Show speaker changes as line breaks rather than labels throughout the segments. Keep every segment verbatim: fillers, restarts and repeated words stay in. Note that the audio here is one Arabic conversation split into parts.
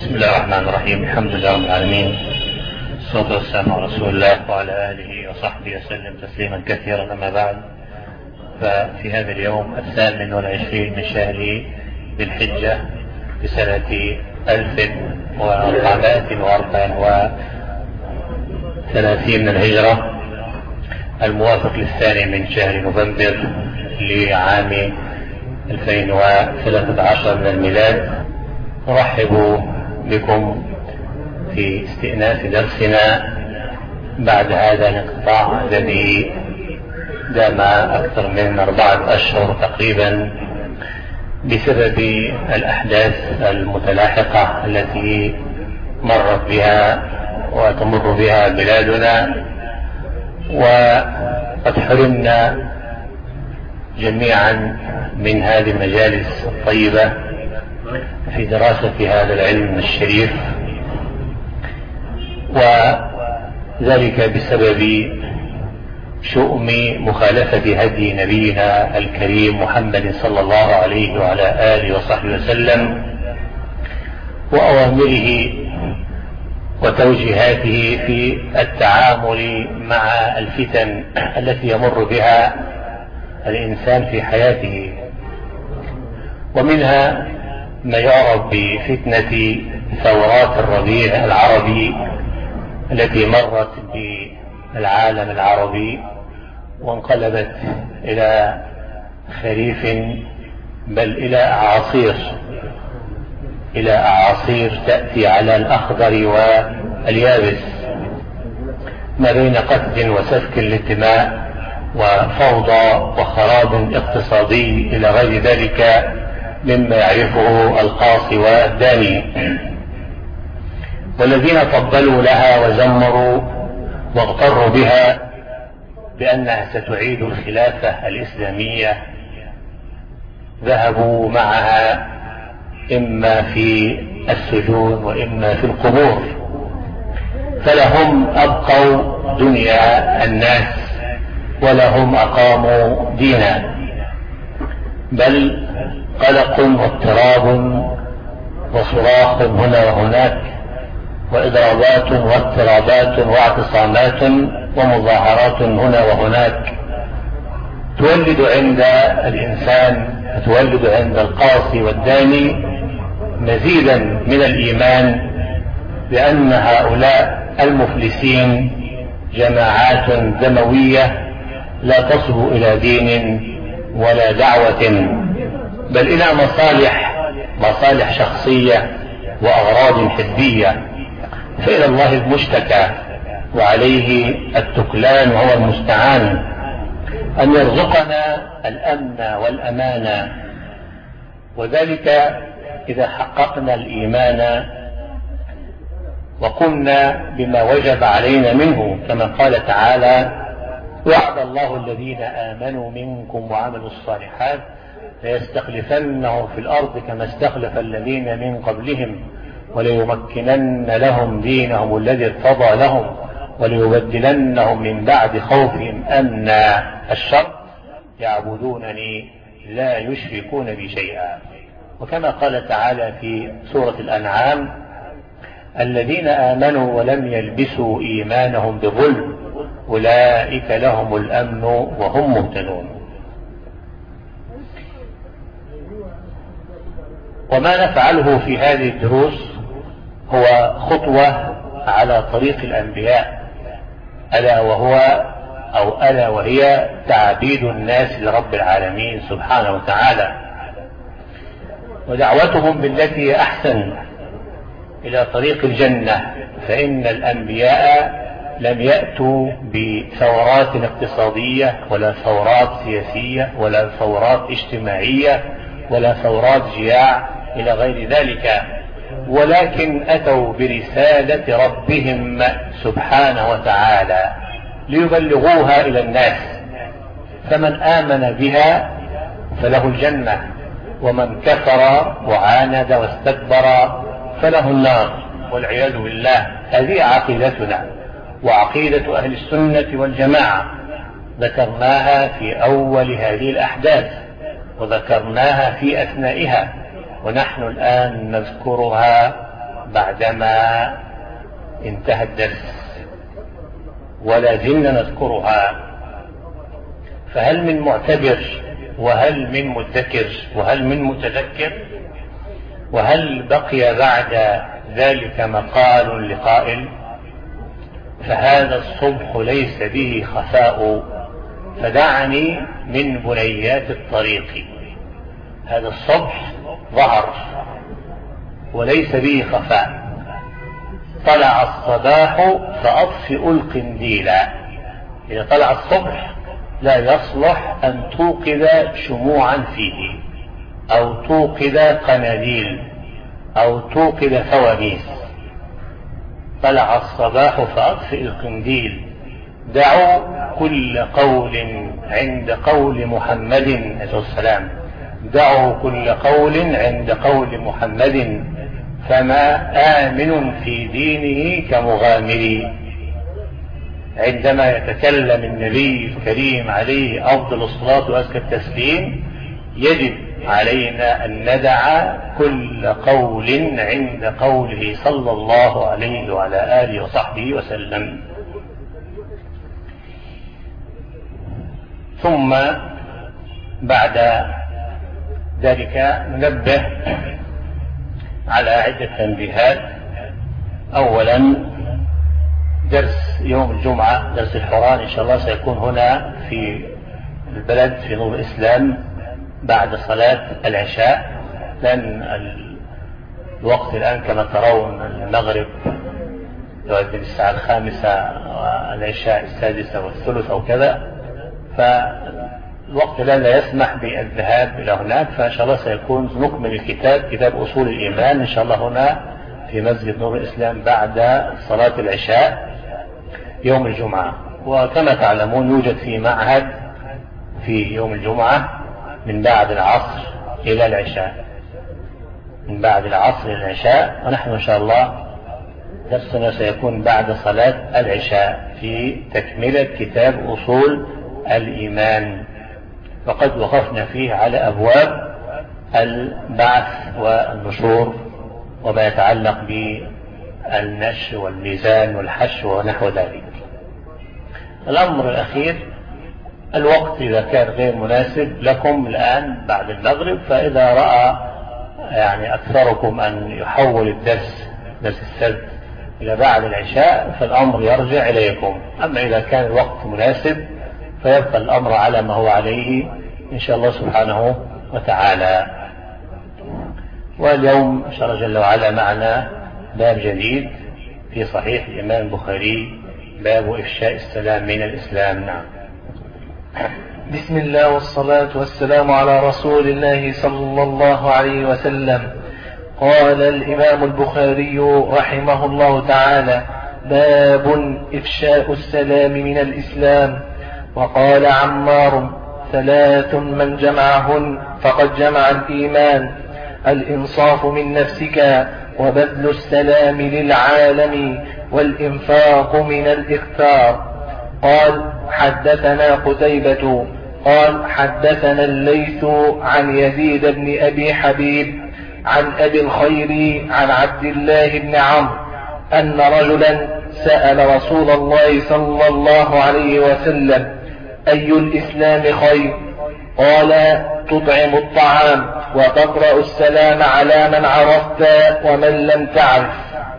بسم الله الرحمن الرحيم. الحمد لله رب العالمين، الصلاة والسلام على رسول الله وعلى آله وصحبه وسلم تسليما كثيرا. أما بعد، ففي هذا اليوم الثامن والعشرين من شهر ذي الحجة بسنة ألف وأربعمائة وأربع وثلاثين من الهجرة، الموافق للثاني من شهر نوفمبر لعام ألفين وثلاثة عشر من الميلاد، نرحب بكم في استئناف درسنا بعد هذا الانقطاع الذي دام أكثر من أربعة أشهر تقريبا بسبب الأحداث المتلاحقة التي مرت بها وتمر بها بلادنا، وقد حرمنا جميعا من هذه المجالس الطيبة في دراسة هذا العلم الشريف، وذلك بسبب شؤم مخالفة هدي نبينا الكريم محمد صلى الله عليه وعلى آله وصحبه وسلم، وأوامره وتوجيهاته في التعامل مع الفتن التي يمر بها الإنسان في حياته، ومنها ما يعرف بفتنة ثورات الربيع العربي التي مرت بالعالم العربي وانقلبت إلى خريف، بل إلى أعاصير إلى أعاصير تأتي على الأخضر واليابس، ما بين قتل وسفك للدماء وفوضى وخراب اقتصادي إلى غير ذلك مما يعرفه القاصي والداني. والذين فضلوا لها وزمروا واغتروا بها بأنها ستعيد الخلافة الإسلامية ذهبوا معها إما في السجون وإما في القبور، فلهم أبقوا دنيا الناس ولهم أقاموا دينا، بل قلق واضطراب وصراخ هنا وهناك وإضرابات واضطرابات واعتصامات ومظاهرات هنا وهناك تولد عند الإنسان تولد عند القاصي والداني مزيدا من الإيمان بأن هؤلاء المفلسين جماعات دموية لا تصل إلى دين ولا دعوة، بل إلى مصالح مصالح شخصية وأغراض حزبية، فإلى الله المشتكى وعليه التكلان وهو المستعان أن يرزقنا الأمن والأمان، وذلك إذا حققنا الإيمان وقمنا بما وجب علينا منه، كما قال تعالى: وعد الله الذين آمنوا منكم وعملوا الصالحات ليستخلفنهم في الأرض كما استخلف الذين من قبلهم وليمكنن لهم دينهم الذي ارتضى لهم وليبدلنهم من بعد خوفهم أمنا، الشرط يعبدونني لا يشركون بي شيئا. وكما قال تعالى في سورة الأنعام: الذين آمنوا ولم يلبسوا إيمانهم بظلم أولئك لهم الأمن وهم مهتدون. وما نفعله في هذه الدروس هو خطوة على طريق الأنبياء، ألا وهو أو ألا وهي تعبيد الناس لرب العالمين سبحانه وتعالى، ودعوتهم بالتي أحسن إلى طريق الجنة، فإن الأنبياء لم يأتوا بثورات اقتصادية ولا ثورات سياسية ولا ثورات اجتماعية ولا ثورات جياع إلى غير ذلك، ولكن أتوا برسالة ربهم سبحانه وتعالى ليبلغوها إلى الناس، فمن آمن بها فله الجنة، ومن كفر وعاند واستكبر فله النار والعياذ بالله. هذه عقيدتنا وعقيدة أهل السنة والجماعة، ذكرناها في أول هذه الأحداث وذكرناها في أثنائها، ونحن الآن نذكرها بعدما انتهى الدرس ولا زلنا نذكرها، فهل من معتبر وهل من مدكر وهل من متذكر؟ وهل بقي بعد ذلك مقال لقائل؟ فهذا الصبح ليس به خفاء، فدعني من بنيات الطريق. هذا الصبح ظهر وليس به خفاء. طلع الصباح فأطفئ القنديل. إذا طلع الصبح لا يصلح أن توقد شموعا فيه أو توقد قناديل أو توقد فوانيس. طلع الصباح فأطفئ القنديل. دعوا كل قول عند قول محمد عليه السلام، دعوا كل قول عند قول محمد، فما آمن في دينه كمغامر. عندما يتكلم النبي الكريم عليه أفضل الصلاة وأزكى التسليم يجب علينا أن ندع كل قول عند قوله صلى الله عليه وعلى آله وصحبه وسلم. ثم بعد ذلك ننبه على عدة تنبيهات. أولا، درس يوم الجمعة درس الحوران إن شاء الله سيكون هنا في البلد في نور الإسلام بعد صلاة العشاء، لأن الوقت الآن كما ترون المغرب يؤذن الساعة الخامسة والعشاء السادسة والثلث أو كذا، فالوقت الآن لا يسمح بالذهاب إلى هناك، فإن شاء الله سيكون نكمل الكتاب كتاب أصول الإيمان إن شاء الله هنا في مسجد نور الإسلام بعد صلاة العشاء يوم الجمعة. وكما تعلمون يوجد في معهد في يوم الجمعة من بعد العصر إلى العشاء، من بعد العصر إلى العشاء، ونحن إن شاء الله درسنا سيكون بعد صلاة العشاء في تكملة كتاب أصول الإيمان. وقد وقفنا فيه على أبواب البعث والنشور وما يتعلق بالنش والميزان والحش ونحو ذلك. الأمر الأخير، الوقت إذا كان غير مناسب لكم الآن بعد المغرب، فإذا رأى يعني أكثركم أن يحول الدرس درس السبت إلى بعد العشاء فالأمر يرجع إليكم. أما إذا كان الوقت مناسب فيبقى الأمر على ما هو عليه إن شاء الله سبحانه وتعالى. واليوم إن شاء الله جل وعلا معنا باب جديد في صحيح الإمام البخاري، باب إفشاء السلام من الإسلام. نعم.
بسم الله والصلاة والسلام على رسول الله صلى الله عليه وسلم. قال الإمام البخاري رحمه الله تعالى: باب إفشاء السلام من الإسلام. وقال عمار: ثلاث من جمعهن فقد جمع الإيمان: الإنصاف من نفسك، وبذل السلام للعالم، والإنفاق من الإكثار. قال: حدثنا قتيبة قال: حدثنا الليث عن يزيد بن أبي حبيب عن أبي الخير عن عبد الله بن عمرو أن رجلا سأل رسول الله صلى الله عليه وسلم: أي الإسلام خير؟ قال: تطعم الطعام وتقرأ السلام على من عرفت ومن لم تعرف.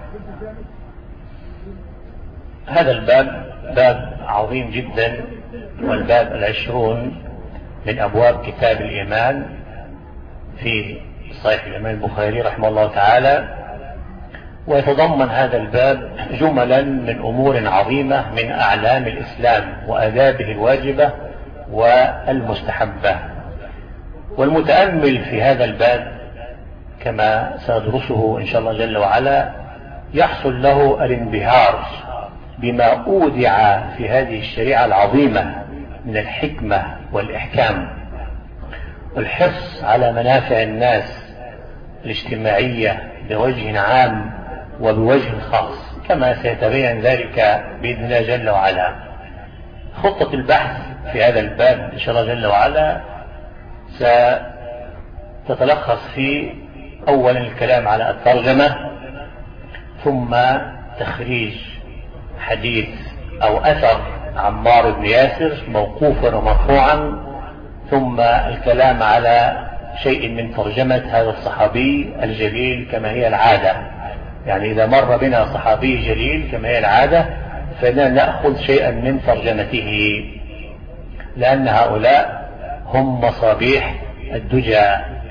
هذا الباب باب عظيم جدا، والباب العشرون من أبواب كتاب الإيمان في صحيح الإمام البخاري رحمه الله تعالى. ويتضمن هذا الباب جملا من أمور عظيمة من أعلام الإسلام وآدابه الواجبة والمستحبة. والمتأمل في هذا الباب كما سندرسه إن شاء الله جل وعلا يحصل له الانبهار بما أودع في هذه الشريعة العظيمة من الحكمة والإحكام والحرص على منافع الناس الاجتماعية بوجه عام وبوجه خاص، كما سيتبين ذلك بإذن الله جل وعلا. خطة البحث في هذا الباب إن شاء الله جل وعلا ستتلخص في أولا الكلام على الترجمة، ثم تخريج حديث أو أثر عمار بن ياسر موقوفا ومرفوعا، ثم الكلام على شيء من ترجمة هذا الصحابي الجليل كما هي العادة. يعني إذا مر بنا صحابي جليل كما هي العادة فلا نأخذ شيئا من ترجمته، لأن هؤلاء هم مصابيح الدجى.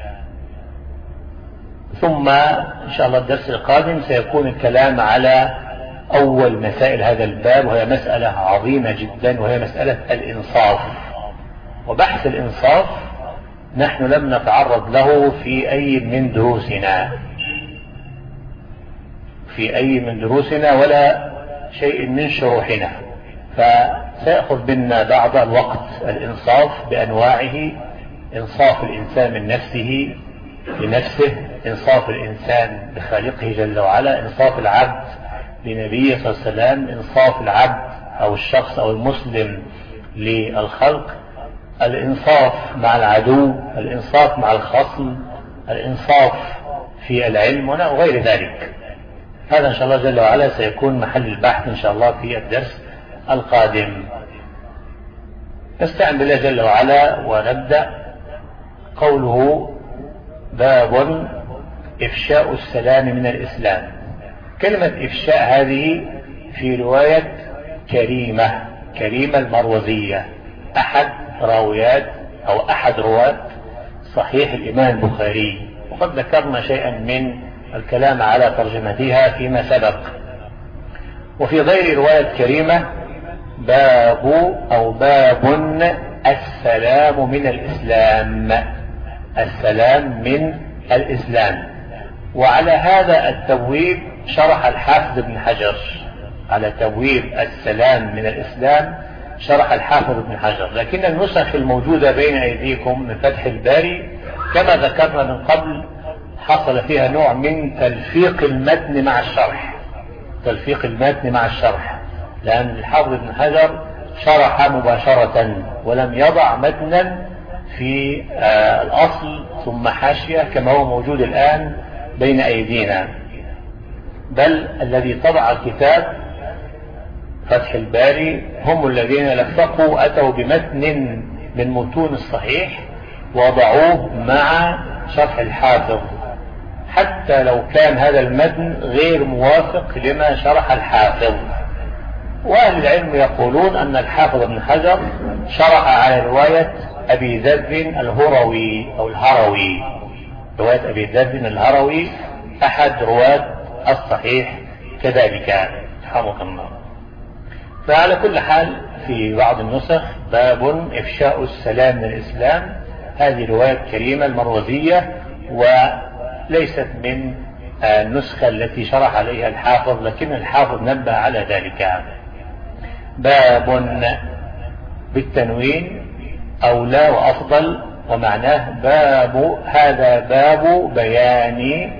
ثم إن شاء الله الدرس القادم سيكون الكلام على أول مسائل هذا الباب، وهي مسألة عظيمة جدا، وهي مسألة الإنصاف. وبحث الإنصاف نحن لم نتعرض له في أي من دروسنا في أي من دروسنا ولا شيء من شروحنا، فسيأخذ منا بعض الوقت. الإنصاف بأنواعه: إنصاف الإنسان من نفسه لنفسه، إنصاف الإنسان بخالقه جل وعلا، إنصاف العبد لنبيه صلى الله عليه وسلم، إنصاف العبد أو الشخص أو المسلم للخلق، الإنصاف مع العدو، الإنصاف مع الخصم، الإنصاف في العلم وغير ذلك. هذا إن شاء الله جل وعلا سيكون محل البحث إن شاء الله في الدرس القادم. نستعين بالله جل وعلا ونبدأ. قوله: باب إفشاء السلام من الإسلام. كلمة إفشاء هذه في رواية كريمة كريمة المروزية، أحد راويات أو أحد رواة صحيح الإمام البخاري، وقد ذكرنا شيئا من الكلام على ترجمتها فيما سبق. وفي غير رواية كريمة باب أو باب السلام من الإسلام، السلام من الإسلام. وعلى هذا التبويب شرح الحافظ ابن حجر، على تبويب السلام من الإسلام شرح الحافظ ابن حجر. لكن النسخ الموجودة بين أيديكم من فتح الباري كما ذكرنا من قبل حصل فيها نوع من تلفيق المتن مع الشرح، تلفيق المتن مع الشرح، لأن الحافظ ابن حجر شرح مباشرة ولم يضع متنا في آه الأصل ثم حاشية كما هو موجود الآن بين أيدينا، بل الذي طبع الكتاب فتح الباري هم الذين لفقوا، أتوا بمتن من متون الصحيح وضعوه مع شرح الحافظ، حتى لو كان هذا المتن غير موافق لما شرح الحافظ. وأهل العلم يقولون أن الحافظ ابن حجر شرح على رواية أبي ذر الهروي أو الهروي، رواية أبي ذر الهروي أحد رواة الصحيح كذلك، رحمه الله. فعلى كل حال في بعض النسخ باب إفشاء السلام من الإسلام، هذه رواية كريمة المروزية وليست من النسخة التي شرح عليها الحافظ، لكن الحافظ نبه على ذلك. باب بالتنوين أولى وأفضل، ومعناه باب، هذا باب بيان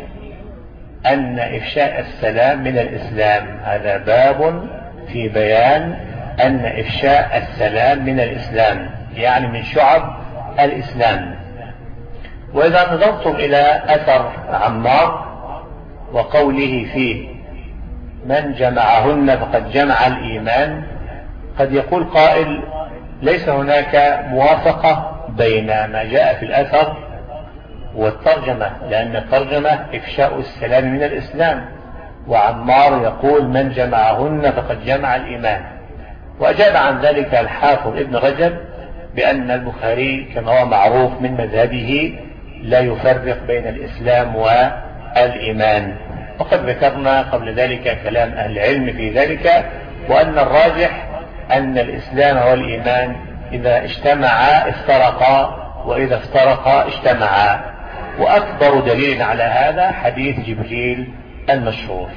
أن إفشاء السلام من الإسلام، هذا باب في بيان أن إفشاء السلام من الإسلام، يعني من شعب الإسلام. وإذا نظرتم إلى أثر عمار وقوله فيه من جمعهن فقد جمع الإيمان، قد يقول قائل ليس هناك موافقة بين ما جاء في الأثر والترجمة، لأن الترجمة إفشاء السلام من الإسلام، وعمار يقول من جمعهن فقد جمع الإيمان. وأجاب عن ذلك الحافظ ابن رجب بأن البخاري كما هو معروف من مذهبه لا يفرق بين الإسلام والإيمان، وقد ذكرنا قبل ذلك كلام أهل العلم في ذلك، وأن الراجح أن الإسلام والإيمان إذا اجتمعا افترقا وإذا افترقا اجتمعا. وأكبر دليل على هذا حديث جبريل المشهور.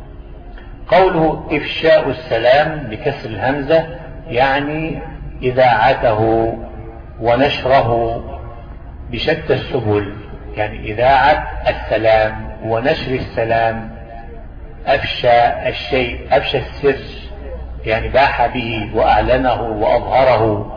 قوله إفشاء السلام بكسر الهمزة يعني إذاعته ونشره بشتى السبل، يعني إذاعة السلام ونشر السلام. أفشى الشيء، أفشى السر يعني باح به وأعلنه وأظهره.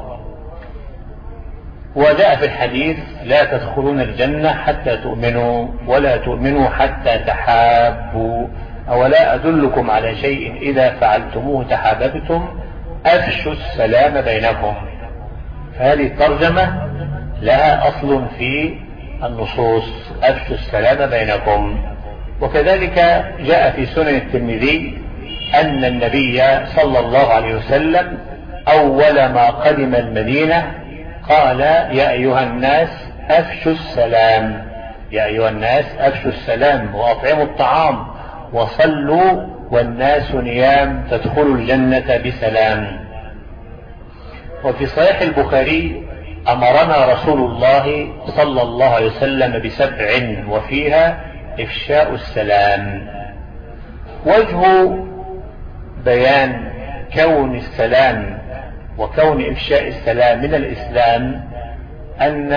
وجاء في الحديث لا تدخلون الجنة حتى تؤمنوا ولا تؤمنوا حتى تحابوا، أولا أدلكم على شيء إذا فعلتموه تحاببتم أفشوا السلام بينكم. فهذه الترجمة لها أصل في النصوص، أفشوا السلام بينكم. وكذلك جاء في سنن الترمذي أن النبي صلى الله عليه وسلم أول ما قدم المدينة قال يا أيها الناس أفشوا السلام، يا أيها الناس أفشوا السلام وأطعموا الطعام وصلوا والناس نيام تدخلوا الجنة بسلام. وفي صحيح البخاري أمرنا رسول الله صلى الله عليه وسلم بسبع وفيها إفشاء السلام. وجه بيان كون السلام وكون إفشاء السلام من الإسلام أن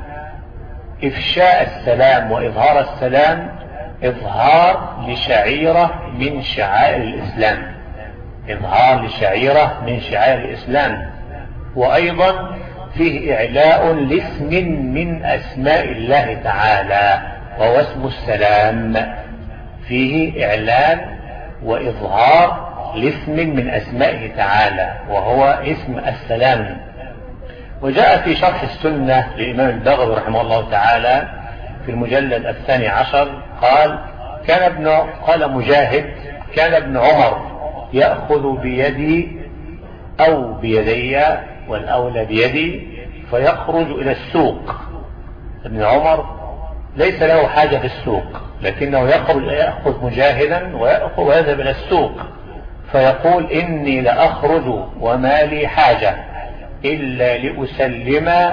إفشاء السلام وإظهار السلام إظهار لشعيرة من شعائر الإسلام، إظهار لشعيرة من شعائر الإسلام. وأيضا فيه إعلاء لاسم من أسماء الله تعالى وهو اسم السلام، فيه إعلان وإظهار لاسم من أسمائه تعالى وهو اسم السلام. وجاء في شرح السنة للإمام البغوي رحمه الله تعالى في المجلد الثاني عشر قال كان ابن قال مجاهد كان ابن عمر يأخذ بيدي أو بيدي والأولى بيدي فيخرج إلى السوق. ابن عمر ليس له حاجة في السوق لكنه يخرج يأخذ مجاهدا ويأخذ ويذهب إلى السوق فيقول إني لأخرج وما لي حاجة إلا لأسلم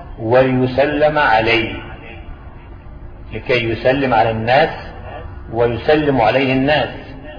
ويسلم علي، لكي يسلم على الناس ويسلم عليه الناس،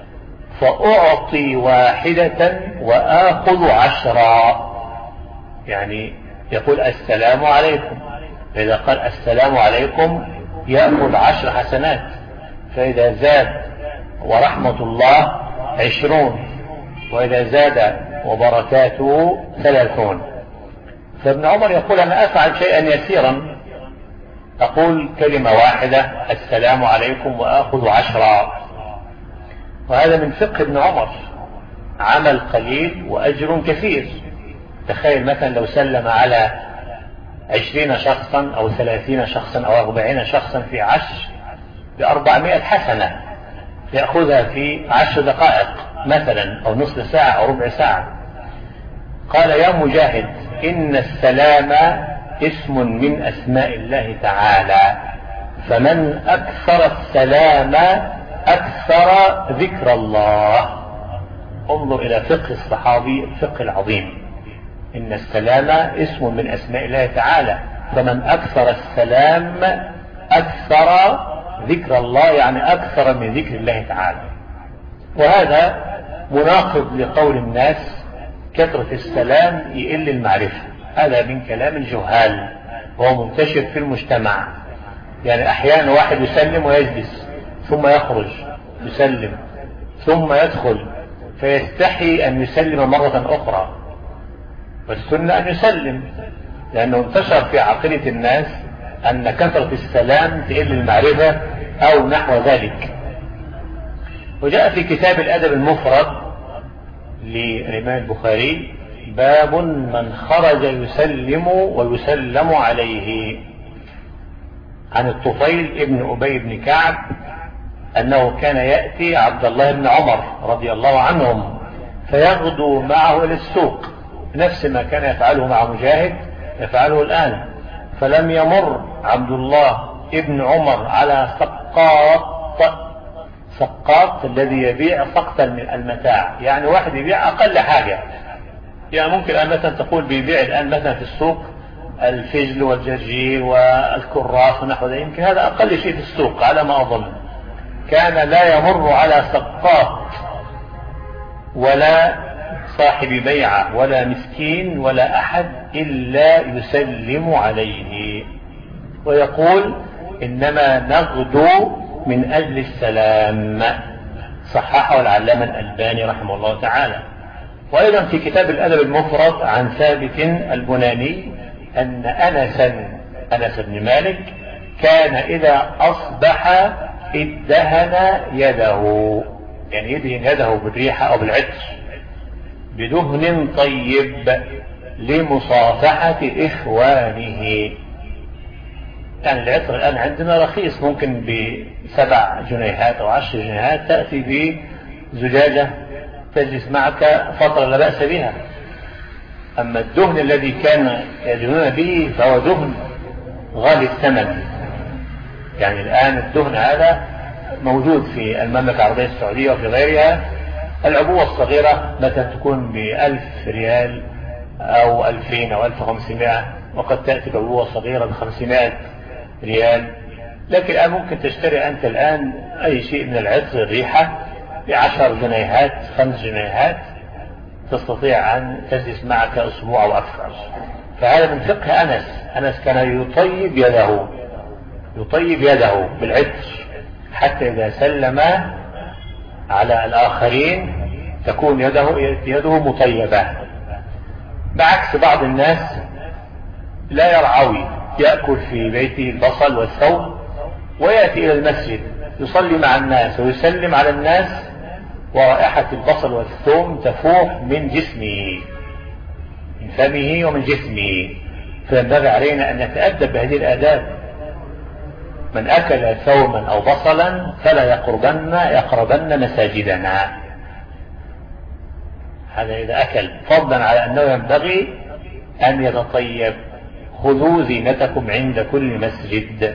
فأعطي واحدة وآخذ عشرا. يعني يقول السلام عليكم، فإذا قال السلام عليكم يأخذ عشر حسنات، فإذا زاد ورحمة الله عشرون، وإذا زاد وبركاته ثلاثون. فابن عمر يقول أنا أفعل شيئا يسيرا، أقول كلمة واحدة السلام عليكم وآخذ عشرا. وهذا من فقه ابن عمر، عمل قليل وأجر كثير. تخيل مثلا لو سلم على عشرين شخصا أو ثلاثين شخصا أو أربعين شخصا في عشر بأربعمائة حسنة يأخذها في عشر دقائق مثلا أو نصف ساعة أو ربع ساعة. قال يا مجاهد إن السلام اسم من أسماء الله تعالى، فمن أكثر السلام أكثر ذكر الله. انظر إلى فقه الصحابي الفقه العظيم، إن السلام اسم من أسماء الله تعالى، فمن أكثر السلام أكثر ذكر الله، يعني أكثر من ذكر الله تعالى. وهذا مناقض لقول الناس كثرة السلام يقل المعرفة، هذا من كلام الجهال وهو منتشر في المجتمع. يعني أحيانا واحد يسلم ويجلس ثم يخرج يسلم ثم يدخل فيستحي أن يسلم مرة أخرى، والسنة أن يسلم، لأنه انتشر في عقيدة الناس أن كثرة السلام تقل المعرفة أو نحو ذلك. وجاء في كتاب الأدب المفرد للإمام البخاري باب من خرج يسلم ويسلم عليه، عن الطفيل ابن أبي بن كعب أنه كان يأتي عبد الله بن عمر رضي الله عنهم فيغدو معه إلى السوق، نفس ما كان يفعله مع مجاهد يفعله الآن. فلم يمر عبد الله ابن عمر على سقاط، سقاط الذي يبيع سقطا من المتاع، يعني واحد يبيع أقل حاجة. يعني ممكن الآن مثلا تقول بيبيع الآن مثلا في السوق الفجل والجرجير والكراس ونحو ذلك، يمكن هذا أقل شيء في السوق على ما أظن. كان لا يمر على سقاط ولا صاحب بيعة ولا مسكين ولا أحد إلا يسلم عليه ويقول إنما نغدو من أجل السلام. صححه العلامة الألباني رحمه الله تعالى. وأيضا في كتاب الأدب المفرد عن ثابت البناني أن أنسا أنس بن مالك كان إذا أصبح ادهن يده، يعني يدهن يده بالريحة أو بالعطر بدهن طيب لمصافحة إخوانه. يعني العطر الآن عندنا رخيص، ممكن بسبع جنيهات أو عشر جنيهات تأتي بزجاجة تجلس معك فترة لا بأس بها. أما الدهن الذي كان يدهنون به فهو دهن غالي الثمن. يعني الآن الدهن هذا موجود في المملكة العربية السعودية وفي غيرها. العبوة الصغيرة مثلا تكون بألف ريال أو ألفين أو ألف وخمسمائة، وقد تأتي بعبوة صغيرة بخمسمائة ريال. لكن الآن ممكن تشتري أنت الآن أي شيء من العطر الريحة بعشر جنيهات خمس جنيهات، تستطيع أن تجلس معك أسبوع أو أكثر. فهذا من فقه أنس. أنس كان يطيب يده يطيب يده بالعطر حتى إذا سلم على الآخرين تكون يده يده مطيبة، بعكس بعض الناس لا يرعوي، يأكل في بيته البصل والثوم ويأتي إلى المسجد يصلي مع الناس ويسلم على الناس ورائحة البصل والثوم تفوح من جسمه، من فمه ومن جسمه. فينبغي علينا أن نتأدب بهذه الآداب. من أكل ثوما أو بصلا فلا يقربن يقربن مساجدنا. هذا إذا أكل، فضلا على أنه ينبغي أن يتطيب. خذوا زينتكم عند كل مسجد.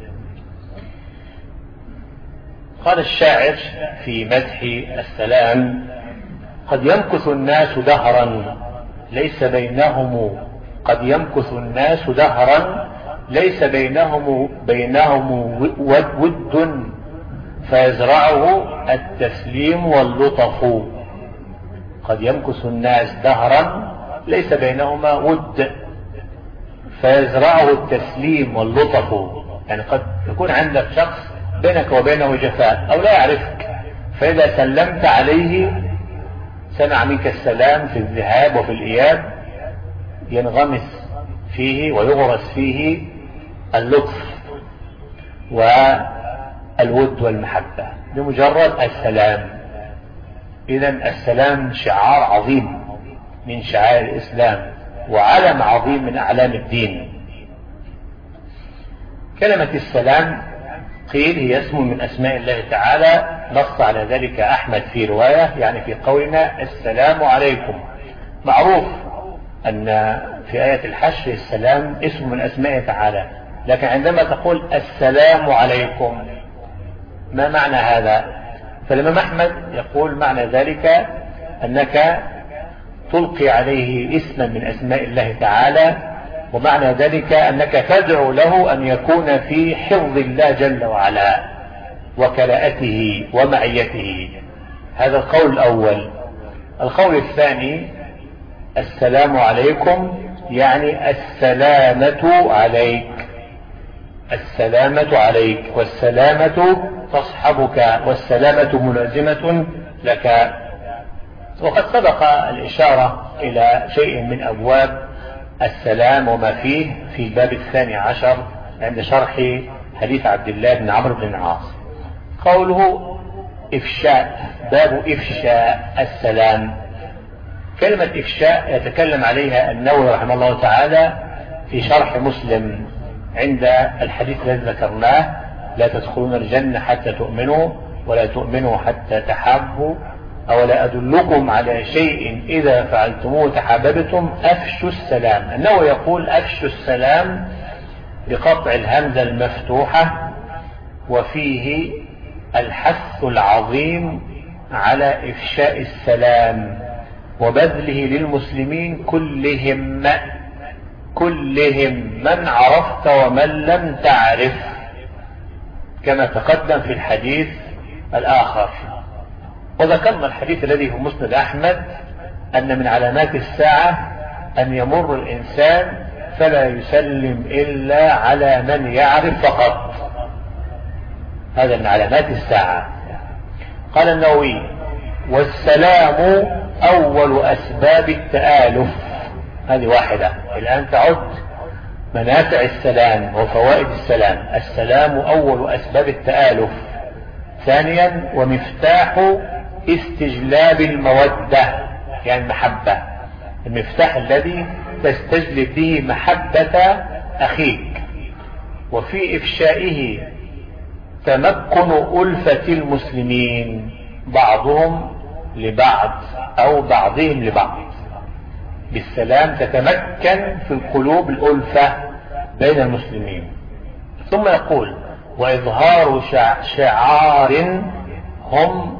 قال الشاعر في مدح السلام: قد يمكث الناس دهرا ليس بينهم قد يمكث الناس دهرا ليس بينهم بينهم ود فيزرعه التسليم واللطف. قد يمكث الناس دهرا ليس بينهما ود فيزرعه التسليم واللطف. يعني قد يكون عندك شخص بينك وبينه جفاء أو لا يعرفك، فإذا سلمت عليه سمع منك السلام في الذهاب وفي الإياب، ينغمس فيه ويغرس فيه اللطف والود والمحبة بمجرد السلام. إذن السلام شعار عظيم من شعائر الإسلام وعلم عظيم من أعلام الدين. كلمة السلام قيل هي اسم من أسماء الله تعالى، نص على ذلك أحمد في رواية، يعني في قولنا السلام عليكم. معروف أن في آية الحشر السلام اسم من أسماء تعالى، لكن عندما تقول السلام عليكم ما معنى هذا؟ فالإمام أحمد يقول معنى ذلك أنك تلقي عليه اسما من أسماء الله تعالى، ومعنى ذلك أنك تدعو له أن يكون في حفظ الله جل وعلا وكلاءته ومعيته. هذا القول الأول. القول الثاني: السلام عليكم يعني السلامة عليك، السلامة عليك، والسلامة تصحبك، والسلامة ملازمة لك. وقد سبق الإشارة إلى شيء من أبواب السلام وما فيه في الباب الثاني عشر عند شرح حديث عبد الله بن عمرو بن العاص. قوله إفشاء، باب إفشاء السلام. كلمة إفشاء يتكلم عليها النووي رحمه الله تعالى في شرح مسلم عند الحديث الذي ذكرناه: لا تدخلون الجنة حتى تؤمنوا ولا تؤمنوا حتى تحابوا، أولا أدلكم على شيء إذا فعلتموه تحاببتم أفشوا السلام. النووي يقول أفشوا السلام بقطع الهمزة المفتوحة، وفيه الحث العظيم على إفشاء السلام وبذله للمسلمين كلهم كلهم من عرفت ومن لم تعرف، كما تقدم في الحديث الآخر. وذكرنا الحديث الذي في مسند أحمد أن من علامات الساعة أن يمر الإنسان فلا يسلم إلا على من يعرف فقط. هذا من علامات الساعة. قال النووي: والسلام أول أسباب التآلف. هذه واحدة. الآن تعد منافع السلام وفوائد السلام. السلام أول أسباب التآلف، ثانيا ومفتاح استجلاب المودة، يعني المحبة، المفتاح الذي تستجلب به محبة أخيك. وفي إفشائه تمكن ألفة المسلمين بعضهم لبعض أو بعضهم لبعض. بالسلام تتمكن في القلوب الألفة بين المسلمين. ثم يقول وإظهار شعار هم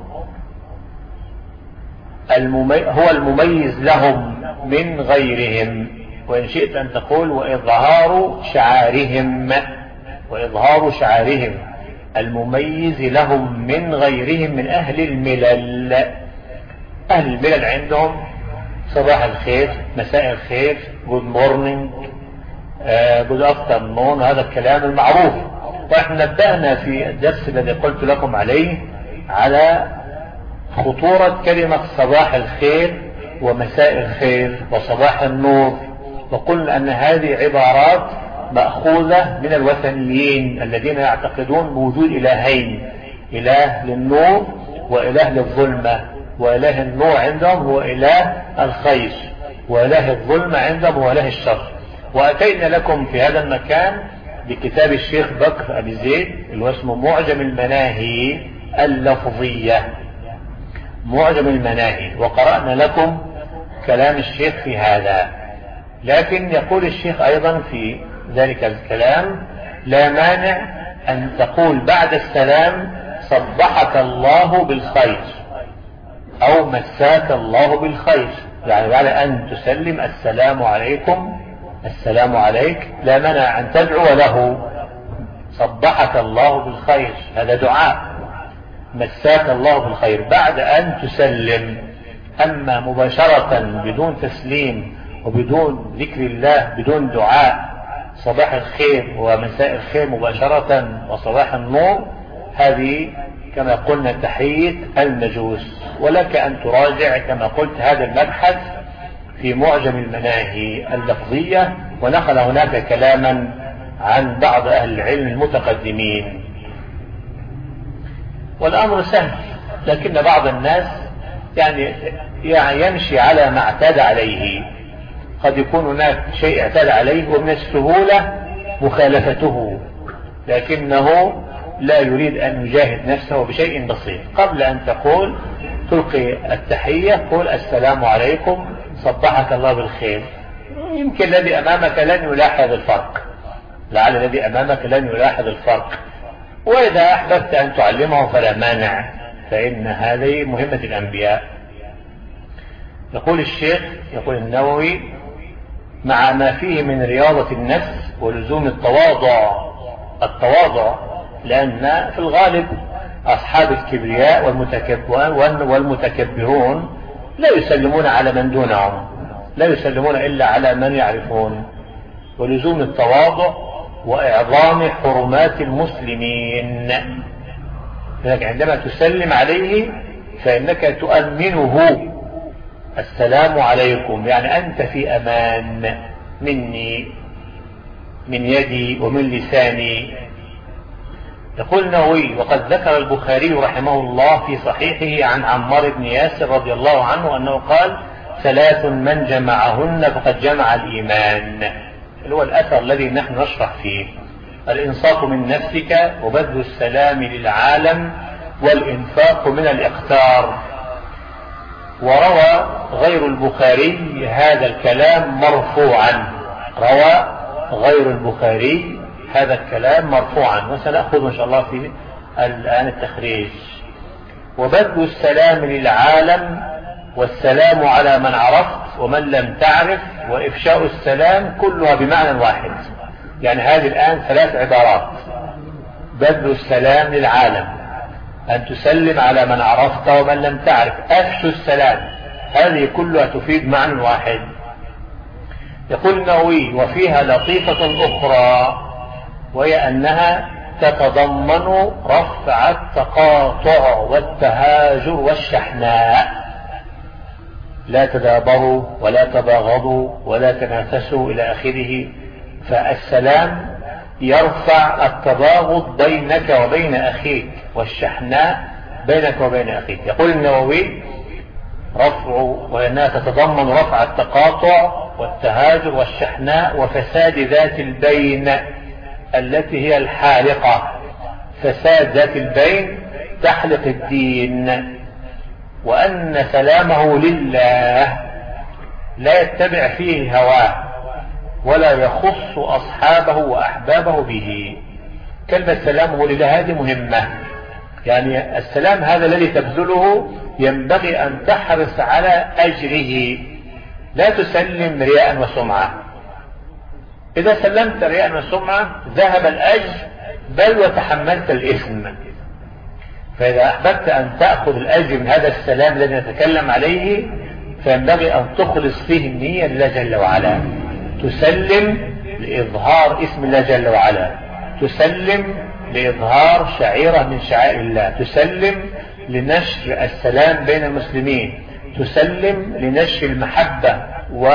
الممي... هو المميز لهم من غيرهم. وإن شئت أن تقول وإظهار شعارهم، وإظهار شعارهم المميز لهم من غيرهم من أهل الملل. أهل الملل عندهم صباح الخير، مساء الخير، جود مورنينج، جود افترنون، هذا الكلام المعروف. واحنا نبدأنا في الدرس الذي قلت لكم عليه على خطورة كلمة صباح الخير ومساء الخير وصباح النور، وقلنا أن هذه عبارات مأخوذة من الوثنيين الذين يعتقدون بوجود إلهين، إله للنور وإله للظلمة، وإله النور عندهم هو إله الخير، وإله الظلمة عندهم هو إله الشر. وأتينا لكم في هذا المكان بكتاب الشيخ بكر أبي زيد اللي هو اسمه معجم المناهي اللفظية، معجم المناهي، وقرأنا لكم كلام الشيخ في هذا. لكن يقول الشيخ أيضا في ذلك الكلام لا مانع أن تقول بعد السلام صبحك الله بالخير أو مساك الله بالخير، يعني بعد أن تسلم السلام عليكم، السلام عليك، لا مانع أن تدعو له صبحك الله بالخير، هذا دعاء، مساك الله بالخير بعد أن تسلم. أما مباشرة بدون تسليم وبدون ذكر الله بدون دعاء صباح الخير ومساء الخير مباشرة وصباح النور، هذه كما قلنا تحية المجوس. ولك أن تراجع كما قلت هذا المبحث في معجم المناهي اللفظية، ونقل هناك كلاما عن بعض أهل العلم المتقدمين. والأمر سهل، لكن بعض الناس يعني يمشي على ما اعتاد عليه. قد يكون هناك شيء اعتاد عليه ومن السهولة مخالفته، لكنه لا يريد أن يجاهد نفسه بشيء بسيط. قبل أن تقول تلقي التحية قول السلام عليكم صبحك الله بالخير. يمكن الذي أمامك لن يلاحظ الفرق، لعل الذي أمامك لن يلاحظ الفرق، وإذا أحببت أن تعلمه فلا مانع، فإن هذه مهمة الأنبياء. يقول الشيخ، يقول النووي مع ما فيه من رياضة النفس ولزوم التواضع، التواضع لأن في الغالب أصحاب الكبرياء والمتكبرون لا يسلمون على من دونهم، لا يسلمون إلا على من يعرفون. ولزوم التواضع وإعظام حرمات المسلمين، لذلك عندما تسلم عليه فإنك تؤمنه السلام عليكم، يعني أنت في أمان مني، من يدي ومن لساني. يقول النووي وقد ذكر البخاري رحمه الله في صحيحه عن عمار بن ياسر رضي الله عنه أنه قال ثلاث من جمعهن فقد جمع الإيمان، اللي هو الأثر الذي نحن نشرح فيه: الإنصاف من نفسك، وبذل السلام للعالم، والإنفاق من الإقتار. وروى غير البخاري هذا الكلام مرفوعا، روى غير البخاري هذا الكلام مرفوعا، وسنأخذ إن شاء الله في الآن التخريج. وبذل السلام للعالم، والسلام على من عرفت ومن لم تعرف، وإفشاء السلام، كلها بمعنى واحد. يعني هذه الآن ثلاث عبارات: بذل السلام للعالم، أن تسلم على من عرفت ومن لم تعرف، أفشوا السلام، هذه كلها تفيد معنى واحد. يقول النووي وفيها لطيفة أخرى، وهي أنها تتضمن رفع التقاطع والتهاجر والشحناء، لا تدابروا ولا تباغضوا ولا تنافسوا إلى آخره. فالسلام يرفع التباغض بينك وبين أخيك والشحناء بينك وبين أخيك. يقول النووي رفع وأنها تتضمن رفع التقاطع والتهاجر والشحناء وفساد ذات البين التي هي الحالقة. فساد ذات البين تحلق الدين، وأن سلامه لله لا يتبع فيه هواه ولا يخص أصحابه وأحبابه به. كلمة سلامه لله هذه مهمة، يعني السلام هذا الذي تبذله ينبغي أن تحرص على أجره، لا تسلم رياء وسمعة. إذا سلمت رياء وسمعة ذهب الأجر بل وتحملت الإثم. فإذا أحببت أن تأخذ الأجر من هذا السلام الذي نتكلم عليه فينبغي أن تخلص فيه النية لله جل وعلا، تسلم لإظهار اسم الله جل وعلا، تسلم لإظهار شعيرة من شعائر الله، تسلم لنشر السلام بين المسلمين، تسلم لنشر المحبة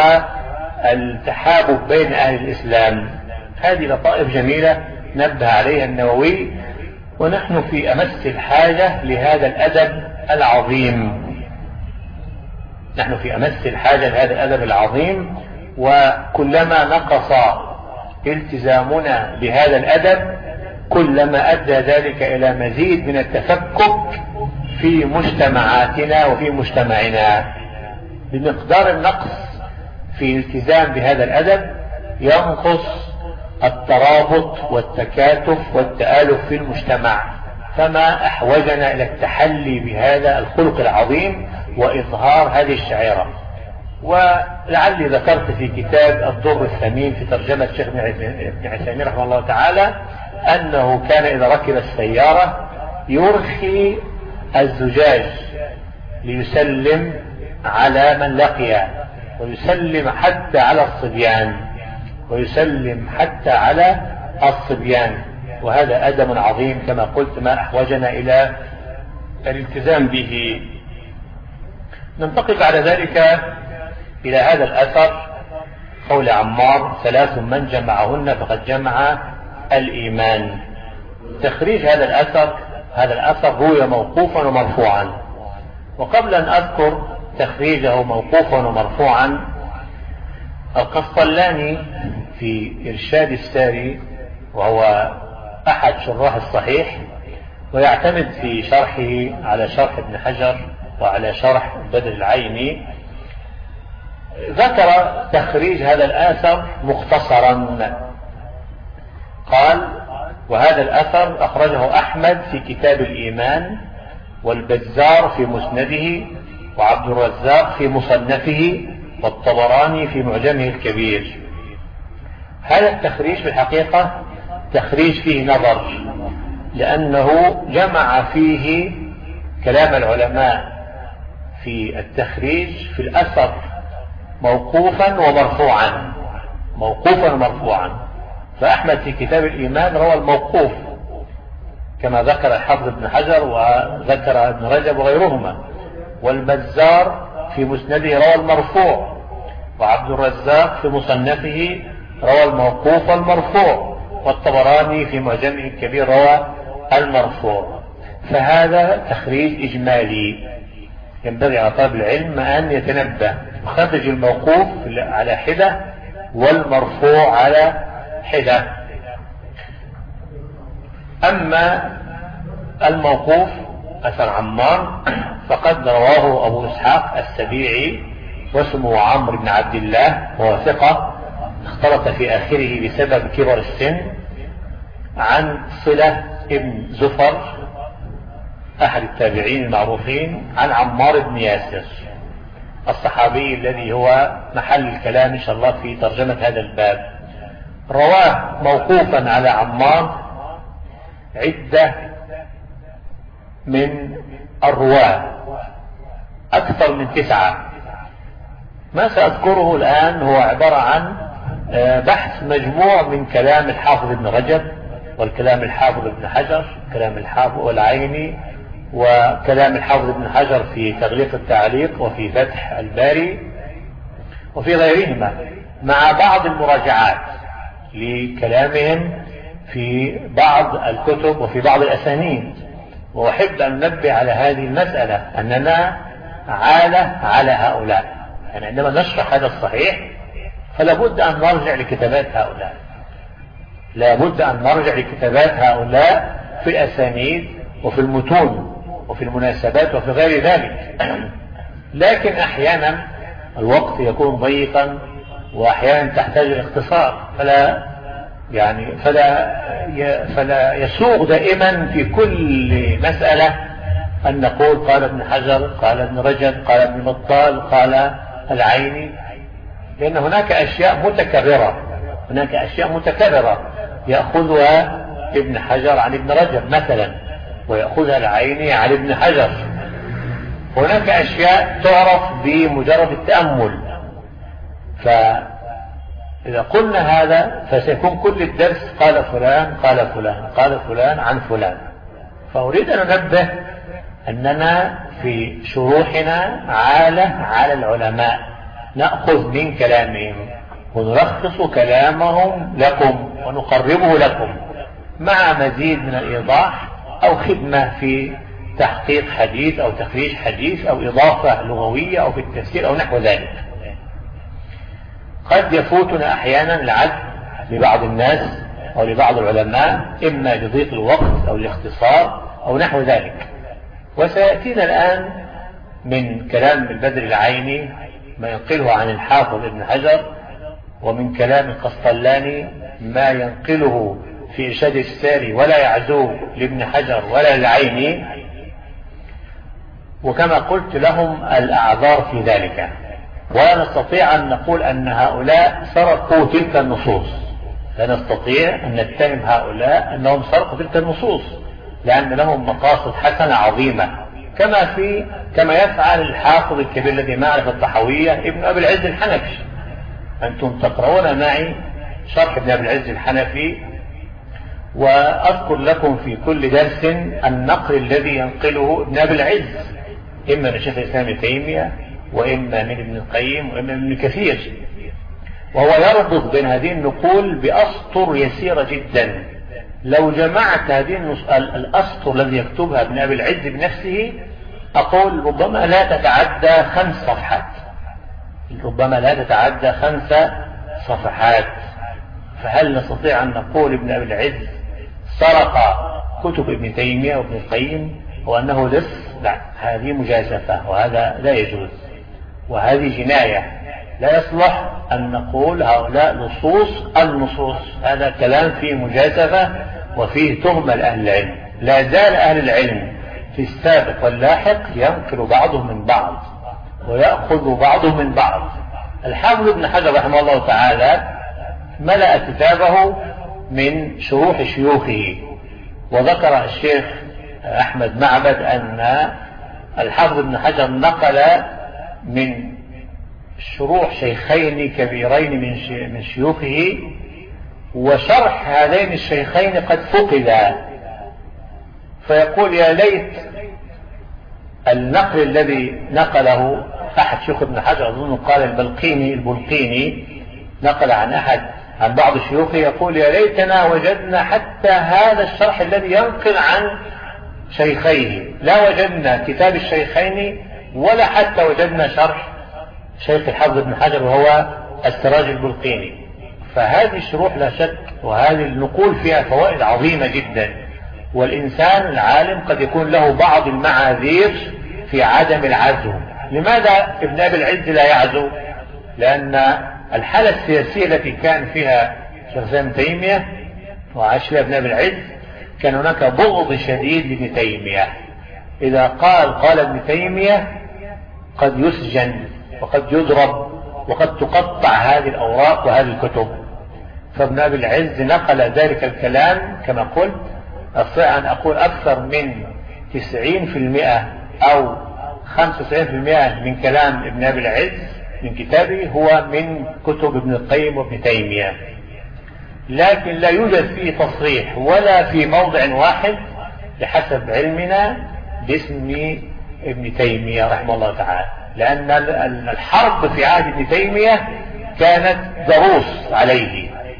والتحابب بين أهل الإسلام. هذه لطائف جميلة نبه عليها النووي، ونحن في أمس الحاجة لهذا الأدب العظيم. نحن في أمس الحاجة لهذا الأدب العظيم، وكلما نقص التزامنا بهذا الأدب كلما أدى ذلك إلى مزيد من التفكك في مجتمعاتنا وفي مجتمعنا. بمقدار النقص في الالتزام بهذا الأدب ينقص الترابط والتكاتف والتآلف في المجتمع. فما أحوجنا إلى التحلي بهذا الخلق العظيم وإظهار هذه الشعيرة. ولعلي ذكرت في كتاب الضر الثمين في ترجمة الشيخ ابن عثيمين رحمه الله تعالى أنه كان إذا ركب السيارة يرخي الزجاج ليسلم على من لقيه، ويسلم حتى على الصبيان، ويسلم حتى على الصبيان. وهذا أدب عظيم كما قلت ما أحوجنا إلى الالتزام به. ننتقل بعد ذلك إلى هذا الأثر قول عمار: ثلاث من جمعهن فقد جمع الإيمان. تخريج هذا الأثر هذا الأثر روي موقوفا ومرفوعا. وقبل أن أذكر تخريجه موقوفا ومرفوعا، القسطلاني في إرشاد الساري وهو أحد شراح الصحيح ويعتمد في شرحه على شرح ابن حجر وعلى شرح بدر العيني، ذكر تخريج هذا الآثر مختصرا. قال: وهذا الأثر أخرجه أحمد في كتاب الإيمان، والبزار في مسنده، وعبد الرزاق في مصنفه، والطبراني في معجمه الكبير. هذا التخريج في الحقيقة تخريج فيه نظر، لأنه جمع فيه كلام العلماء في التخريج في الأثر موقوفا ومرفوعا موقوفا ومرفوعا. فأحمد في كتاب الإيمان روى الموقوف كما ذكر الحافظ ابن حجر وذكر ابن رجب وغيرهما، والبزار في مسنده روى المرفوع، وعبد الرزاق في مصنفه روى الموقوف والمرفوع، والطبراني في معجمه الكبير روى المرفوع. فهذا تخريج إجمالي ينبغي على طالب العلم أن يتنبه، يخرج الموقوف على حدة والمرفوع على حدة. أما الموقوف أثر عمار فقد رواه أبو إسحاق السبيعي واسمه عمرو بن عبد الله، وهو ثقة اختلط في آخره بسبب كبر السن، عن صلة ابن زفر أحد التابعين المعروفين، عن عمار بن ياسر الصحابي الذي هو محل الكلام إن شاء الله في ترجمة هذا الباب. رواه موقوفا على عمار عدة من الرواة، أكثر من تسعة. ما سأذكره الآن هو عبارة عن بحث مجموع من كلام الحافظ ابن رجب، والكلام الحافظ ابن حجر، كلام الحافظ والعيني، وكلام الحافظ ابن حجر في تغليق التعليق وفي فتح الباري وفي غيرهما، مع بعض المراجعات لكلامهم في بعض الكتب وفي بعض الأسانيد. وأحب أن ننبه على هذه المسألة أننا عالة على هؤلاء، يعني عندما نشرح هذا الصحيح فلا بد أن نرجع لكتابات هؤلاء، لا بد أن نرجع لكتابات هؤلاء في الأسانيد وفي المتون وفي المناسبات وفي غير ذلك. لكن أحيانا الوقت يكون ضيقا وأحيانا تحتاج الاختصار، فلا يعني فلا فلا يسوغ دائما في كل مسألة أن نقول قال ابن حجر، قال ابن رجب، قال ابن بطال، قال العيني، لأن هناك أشياء متكررة، هناك أشياء متكررة يأخذها ابن حجر عن ابن رجب مثلا، ويأخذها العيني عن ابن حجر. هناك أشياء تعرف بمجرد التأمل، فإذا قلنا هذا فسيكون كل الدرس قال فلان قال فلان قال فلان عن فلان. فأريد أن أنبه أننا في شروحنا عالة على العلماء، نأخذ من كلامهم ونلخص كلامهم لكم ونقربه لكم مع مزيد من الإيضاح أو خدمة في تحقيق حديث أو تخريج حديث أو إضافة لغوية أو في التفسير أو نحو ذلك. قد يفوتنا أحيانا العد لبعض الناس أو لبعض العلماء، إما لضيق الوقت أو الاختصار أو نحو ذلك. وسيأتينا الآن من كلام البدر العيني ما ينقله عن الحافظ ابن حجر، ومن كلام القسطلاني ما ينقله في إرشاد الساري ولا يعزوه لابن حجر ولا العيني، وكما قلت لهم الأعذار في ذلك. ولا نستطيع أن نقول أن هؤلاء سرقوا تلك النصوص، لا نستطيع أن نتهم هؤلاء أنهم سرقوا تلك النصوص، لأن لهم مقاصد حسنة عظيمة، كما في كما يفعل الحافظ الكبير الذي معرفة الطحاوية ابن أبي العز الحنفي. أنتم تقرؤون معي شرح ابن أبي العز الحنفي، وأذكر لكم في كل درس النقل الذي ينقله ابن أبي العز، إما من شيخ الإسلام ابن تيمية وإما من ابن القيم وإما من ابن كثير، وهو يربط بين هذه النقول بأسطر يسيرة جدا. لو جمعت هذه الأسطر الذي يكتبها ابن أبي العز بنفسه أقول ربما لا تتعدى خمس صفحات، ربما لا تتعدى خمس صفحات. فهل نستطيع أن نقول ابن أبي العز سرق كتب ابن تيمية وابن القيم وأنه لص؟ لا، هذه مجازفة وهذا لا يجوز، وهذه جناية. لا يصلح أن نقول هؤلاء لصوص النصوص، هذا كلام فيه مجازفة وفيه تهمة لأهل العلم. لا زال أهل العلم في السابق واللاحق ينقل بعضهم من بعض ويأخذ بعضهم من بعض. الحافظ ابن حجر رحمه الله تعالى ملأ كتابه من شروح شيوخه، وذكر الشيخ أحمد معبد أن الحافظ ابن حجر نقل من شروح شيخين كبيرين من من شيوخه، وشرح هذين الشيخين قد فقدا، فيقول يا ليت النقل الذي نقله أحد شيوخ ابن حجر، أظن قال البلقيني البلقيني نقل عن أحد عن بعض شيوخه، يقول يا ليتنا وجدنا حتى هذا الشرح الذي ينقل عن شيخيه، لا وجدنا كتاب الشيخين ولا حتى وجدنا شرح شيخ الحافظ ابن حجر وهو السراج البلقيني. فهذه الشروح لا شك وهذه النقول فيها فوائد عظيمة جدا، والإنسان العالم قد يكون له بعض المعاذير في عدم العزو. لماذا ابن أبي العز لا يعزو؟ لأن الحالة السياسية التي كان فيها شيخ ابن تيمية وعاش فيها ابن أبي العز كان هناك بغض شديد لابن تيمية. إذا قال قال ابن تيمية قد يسجن وقد يضرب وقد تقطع هذه الأوراق وهذه الكتب. فابن أبي العز نقل ذلك الكلام كما قلت، أستطيع أن أقول أكثر من تسعين في المئة أو خمسة وتسعين في المئة من كلام ابن أبي العز من كتابه هو من كتب ابن القيم وابن تيمية، لكن لا يوجد فيه تصريح ولا في موضع واحد بحسب علمنا باسم ابن تيمية رحمه الله تعالى، لأن الحرب في عهد ابن تيمية كانت ضروس عليه،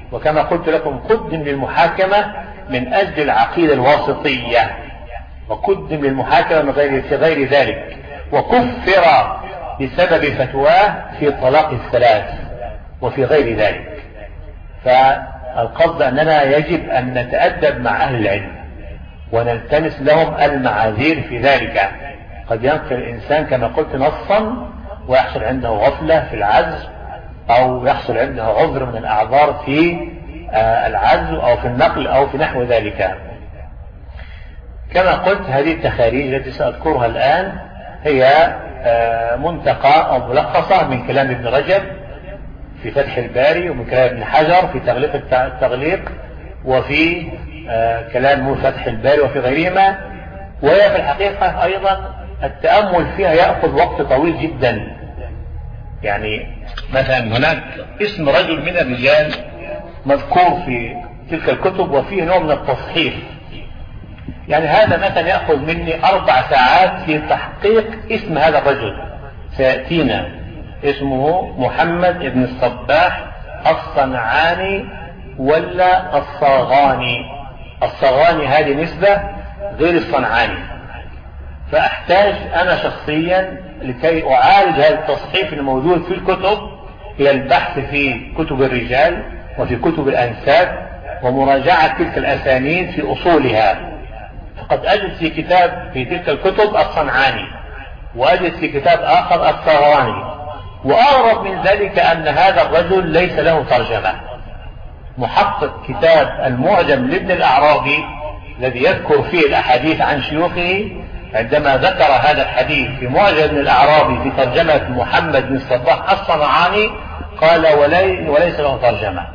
وكما قلت لكم قدم للمحاكمة من أجل العقيدة الواسطية، وقدم للمحاكمة من غير في غير ذلك، وكفر بسبب فتواه في طلاق الثلاث وفي غير ذلك. فالقصد أننا يجب أن نتأدب مع أهل العلم ونلتمس لهم المعاذير في ذلك. قد ينقل الإنسان كما قلت نصا ويحصل عنده غفلة في العزل، أو يحصل عنده عذر من الأعذار في العزل أو في النقل أو في نحو ذلك. كما قلت هذه التخاريج التي سأذكرها الآن هي منتقى أو ملخصة من كلام ابن رجب في فتح الباري، ومن كلام ابن حجر في تغليق التغليق، وفي كلام فتح الباري وفي غيرهما. وهي في الحقيقة أيضا التأمل فيها يأخذ وقت طويل جدا. يعني مثلا هناك اسم رجل من الرجال مذكور في تلك الكتب وفيه نوع من التصحيف، يعني هذا مثلا يأخذ مني أربع ساعات في تحقيق اسم هذا الرجل. سيأتينا اسمه محمد بن الصباح الصنعاني ولا الصاغاني. الصاغاني هذه نسبة غير الصنعاني، فأحتاج أنا شخصيا لكي أعالج هذا التصحيف الموجود في الكتب إلى البحث في كتب الرجال وفي كتب الأنساب ومراجعة تلك الأسانيد في أصولها. فقد أجد في كتاب في تلك الكتب الصنعاني، وأجد في كتاب آخر الصاغاني، وأغرب من ذلك أن هذا الرجل ليس له ترجمة. محقق كتاب المعجم لابن الأعرابي الذي يذكر فيه الأحاديث عن شيوخه، عندما ذكر هذا الحديث في معجم ابن الأعرابي في ترجمة محمد بن الصباح الصنعاني قال ولي وليس له ترجمة.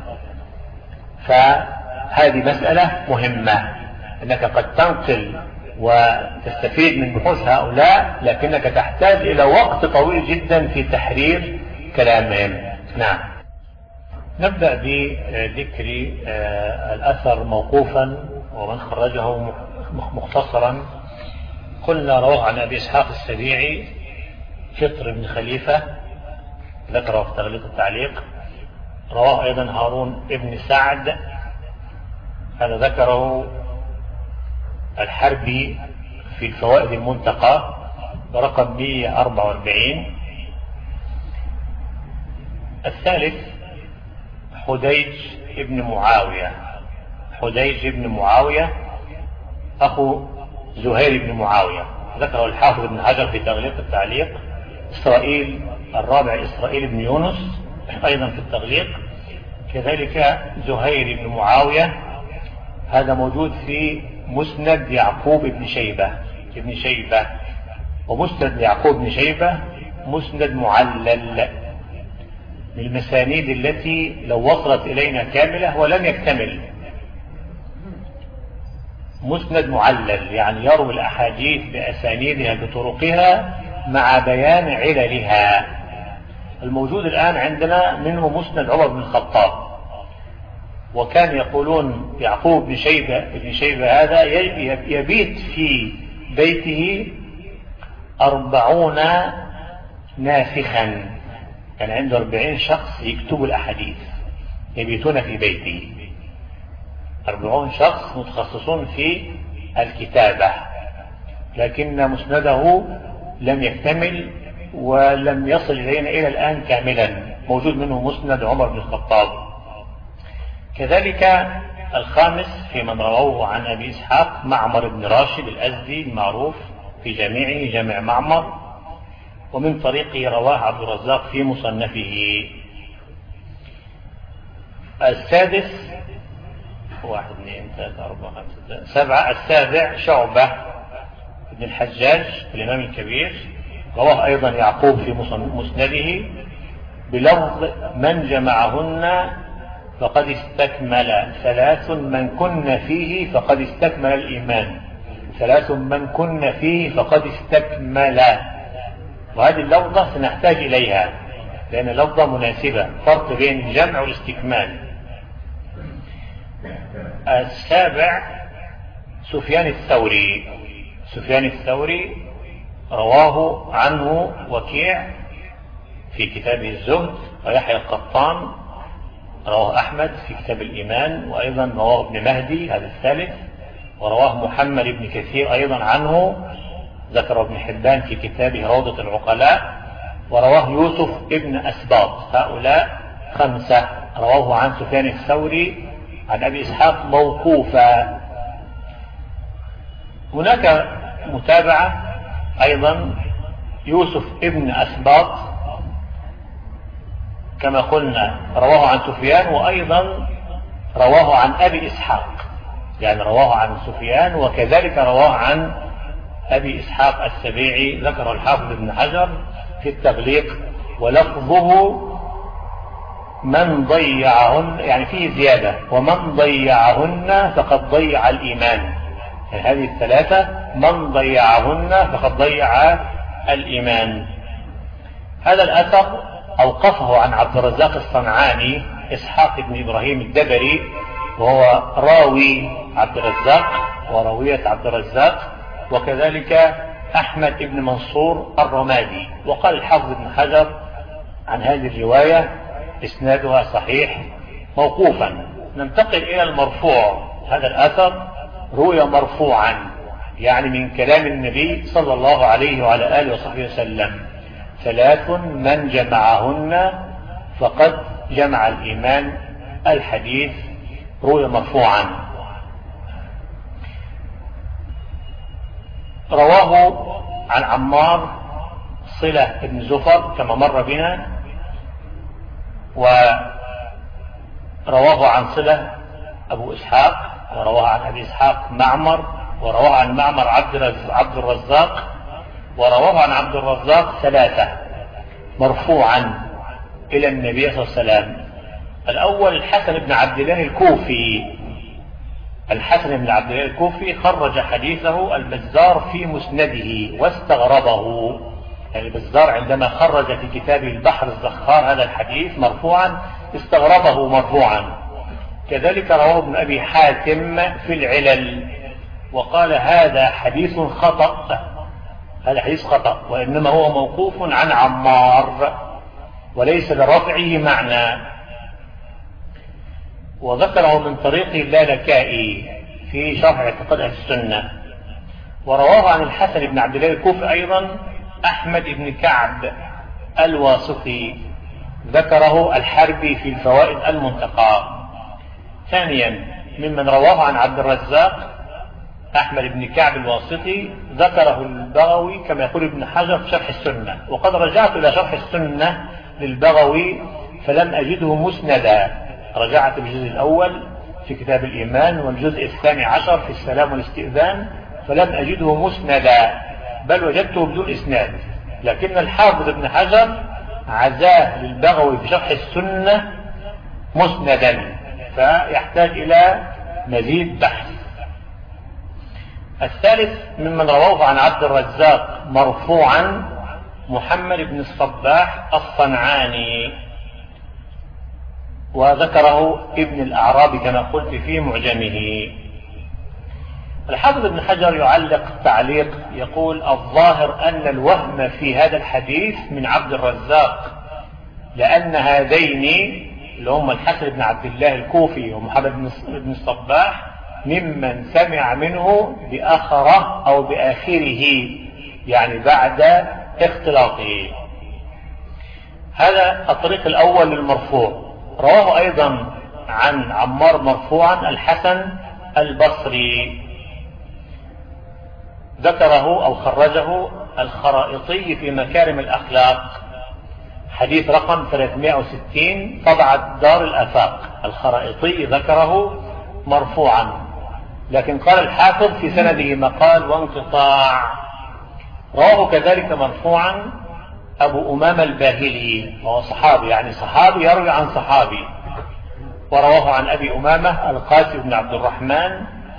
فهذه مسألة مهمة، أنك قد تنقل وتستفيد من بحوث هؤلاء، لكنك تحتاج إلى وقت طويل جدا في تحرير كلامهم. نعم. نبدأ بذكر الأثر موقوفا ومن خرجه مختصرا. قلنا رواه عن أبي إسحاق السبيعي فطر بن خليفة، ذكره في تغليق التعليق. رواه أيضا هارون ابن سعد، هذا ذكره الحربي في الفوائد المنتقى برقم مئة وأربعة وأربعين. الثالث حديج ابن معاوية، حديج ابن معاوية أخو زهير بن معاوية، ذكره الحافظ ابن حجر في تغليق التعليق. إسرائيل الرابع إسرائيل بن يونس أيضا في التغليق. كذلك زهير بن معاوية هذا موجود في مسند يعقوب بن شيبة ابن شيبة، ومسند يعقوب بن شيبة مسند معلل من المسانيد التي لو وصلت إلينا كاملة ولم يكتمل. مسند معلل يعني يروي الأحاديث بأسانيدها بطرقها مع بيان عللها. الموجود الآن عندنا منه مسند عمر بن الخطاب، وكان يقولون يعقوب بن شيبة ابن شيبة هذا يبيت في بيته أربعون ناسخا، كان عنده أربعين شخص يكتبوا الأحاديث يبيتون في بيته، أربعون شخص متخصصون في الكتابة، لكن مسنده لم يكتمل ولم يصل إلينا إلى الآن كاملا. موجود منه مسند عمر بن الخطاب. كذلك الخامس في من رواه عن أبي إسحاق معمر بن راشد الأزدي المعروف في جامعه جامع معمر، ومن طريقه رواه عبد الرزاق في مصنفه. السادس واحد اثنين ثلاثة أربعة خمسة سبعة السابع شعبة بن الحجاج الإمام الكبير، رواه أيضا يعقوب في مسنده بلفظ من جمعهن فقد استكمل، ثلاث من كن فيه فقد استكمل الإيمان، ثلاث من كن فيه فقد استكمل. وهذه اللفظة سنحتاج إليها لأن اللفظة مناسبة، فرق بين الجمع والاستكمال. السابع سفيان الثوري، سفيان الثوري رواه عنه وكيع في كتابه الزهد، ويحيى القطان رواه أحمد في كتاب الإيمان، وأيضا رواه ابن مهدي هذا الثالث، ورواه محمد بن كثير أيضا عنه، ذكر ابن حبان في كتابه روضة العقلاء، ورواه يوسف ابن أسباط. هؤلاء خمسة رواه عن سفيان الثوري عن أبي إسحاق موقوفا. هناك متابعة أيضا يوسف ابن أسباط كما قلنا رواه عن سفيان، وأيضا رواه عن أبي إسحاق، يعني رواه عن سفيان وكذلك رواه عن أبي إسحاق السبيعي. ذكر الحافظ ابن حجر في التغليق ولفظه من ضيعهن، يعني فيه زيادة، ومن ضيعهن فقد ضيع الإيمان. يعني هذه الثلاثة من ضيعهن فقد ضيع الإيمان. هذا الأثر أوقفه عن عبد الرزاق الصنعاني إسحاق بن إبراهيم الدبري، وهو راوي عبد الرزاق وراوية عبد الرزاق، وكذلك أحمد بن منصور الرمادي. وقال الحافظ ابن حجر عن هذه الرواية إسنادها صحيح موقوفا. ننتقل إلى المرفوع. هذا الأثر روي مرفوعا، يعني من كلام النبي صلى الله عليه وعلى آله وصحبه وسلم: ثلاث من جمعهن فقد جمع الإيمان. الحديث روي مرفوعا. رواه عن عمار صلة بن زفر كما مر بنا، ورواه عن صلة أبو إسحاق، ورواه عن أبي إسحاق معمر، ورواه عن معمر عبد الرزاق، ورواه عن عبد الرزاق ثلاثة مرفوعا إلى النبي صلى الله عليه وسلم. الأول الحسن بن عبد الله الكوفي. الحسن بن عبد الله الكوفي خرج حديثه البزار في مسنده واستغربه. يعني البزار عندما خرج في كتابه البحر الزخار هذا الحديث مرفوعا استغربه مرفوعا. كذلك رواه ابن أبي حاتم في العلل وقال هذا حديث خطأ، هذا حديث خطأ، وإنما هو موقوف عن عمار وليس لرفعه معنى. وذكره من طريق اللالكائي في شرح اعتقاد أهل السنة. ورواه عن الحسن بن عبد الله الكوفي أيضا أحمد بن كعب الواسطي، ذكره الحربي في الفوائد المنتقى. ثانيا ممن رواه عن عبد الرزاق أحمد بن كعب الواسطي ذكره البغوي كما يقول ابن حجر في شرح السنة. وقد رجعت إلى شرح السنة للبغوي فلم أجده مسندا. رجعت الجزء الأول في كتاب الإيمان والجزء الثاني عشر في السلام والاستئذان فلم أجده مسندا، بل وجدته بدون إسناد. لكن الحافظ ابن حجر عزاه للبغوي في شرح السنة مسندا، فيحتاج إلى مزيد بحث. الثالث ممن رواه عن عبد الرزاق مرفوعا محمد بن الصباح الصنعاني، وذكره ابن الأعرابي كما قلت في معجمه. الحافظ ابن حجر يعلق تعليق يقول الظاهر أن الوهم في هذا الحديث من عبد الرزاق، لأن هذين اللي هم الحسن بن عبد الله الكوفي ومحمد بن الصباح ممن سمع منه بآخره أو بآخره، يعني بعد اختلاطه. هذا الطريق الأول للمرفوع. رواه أيضا عن عمار مرفوعا الحسن البصري، ذكره أو خرجه الخرائطي في مكارم الأخلاق، حديث رقم ثلاثمائة وستين طبعة دار الآفاق. الخرائطي ذكره مرفوعا، لكن قال الحافظ في سنده مقال وانقطاع. رواه كذلك مرفوعا أبو أمامة الباهلي، وهو صحابي، يعني صحابي يروي عن صحابي. ورواه عن أبي أمامة القاسم بن عبد الرحمن،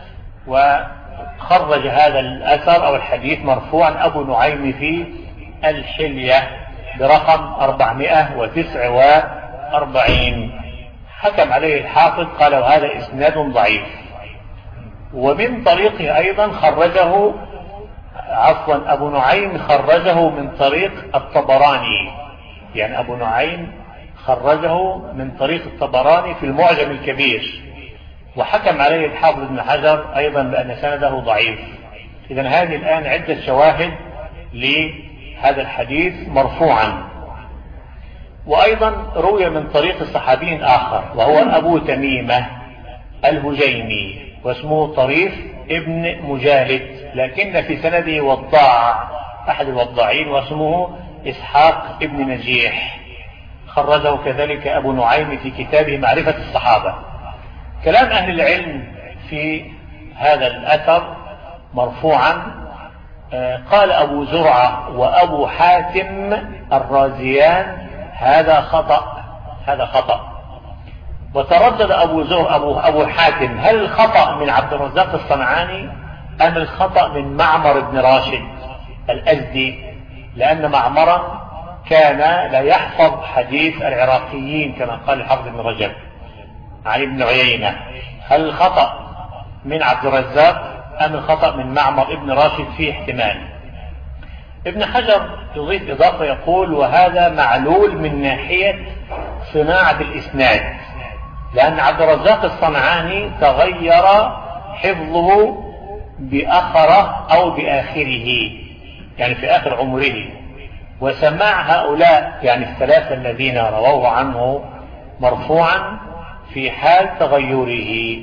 وخرج هذا الأثر أو الحديث مرفوعا أبو نعيم في الحلية برقم أربعمائة وتسعة وأربعين. حكم عليه الحافظ قال وهذا إسناد ضعيف. ومن طريقه أيضا خرجه عفوا أبو نعيم خرجه من طريق الطبراني، يعني أبو نعيم خرجه من طريق الطبراني في المعجم الكبير، وحكم عليه الحافظ ابن حجر أيضا بأن سنده ضعيف. إذا هذه الآن عدة شواهد لهذا الحديث مرفوعا. وأيضا روي من طريق صحابي آخر وهو أبو تميمة الهجيمي، واسمه طريف ابن مجالد، لكن في سنده وضاع أحد الوضاعين واسمه إسحاق ابن نجيح، خرجه كذلك أبو نعيم في كتابه معرفة الصحابة. كلام أهل العلم في هذا الأثر مرفوعا، قال أبو زرعة وأبو حاتم الرازيان هذا خطأ، هذا خطأ. وتردد أبو زر أبو, أبو حاتم هل الخطأ من عبد الرزاق الصنعاني أم الخطأ من معمر بن راشد الأزدي، لأن معمرا كان لا يحفظ حديث العراقيين كما قال الحافظ بن رجب عن ابن عيينة. هل الخطأ من عبد الرزاق أم الخطأ من معمر بن راشد؟ فيه احتمال. ابن حجر يضيف إضافة يقول وهذا معلول من ناحية صناعة الإسناد، لأن عبد الرزاق الصنعاني تغير حفظه بأخره أو بآخره، يعني في آخر عمره، وسماع هؤلاء يعني الثلاثة الذين رووه عنه مرفوعا في حال تغيره،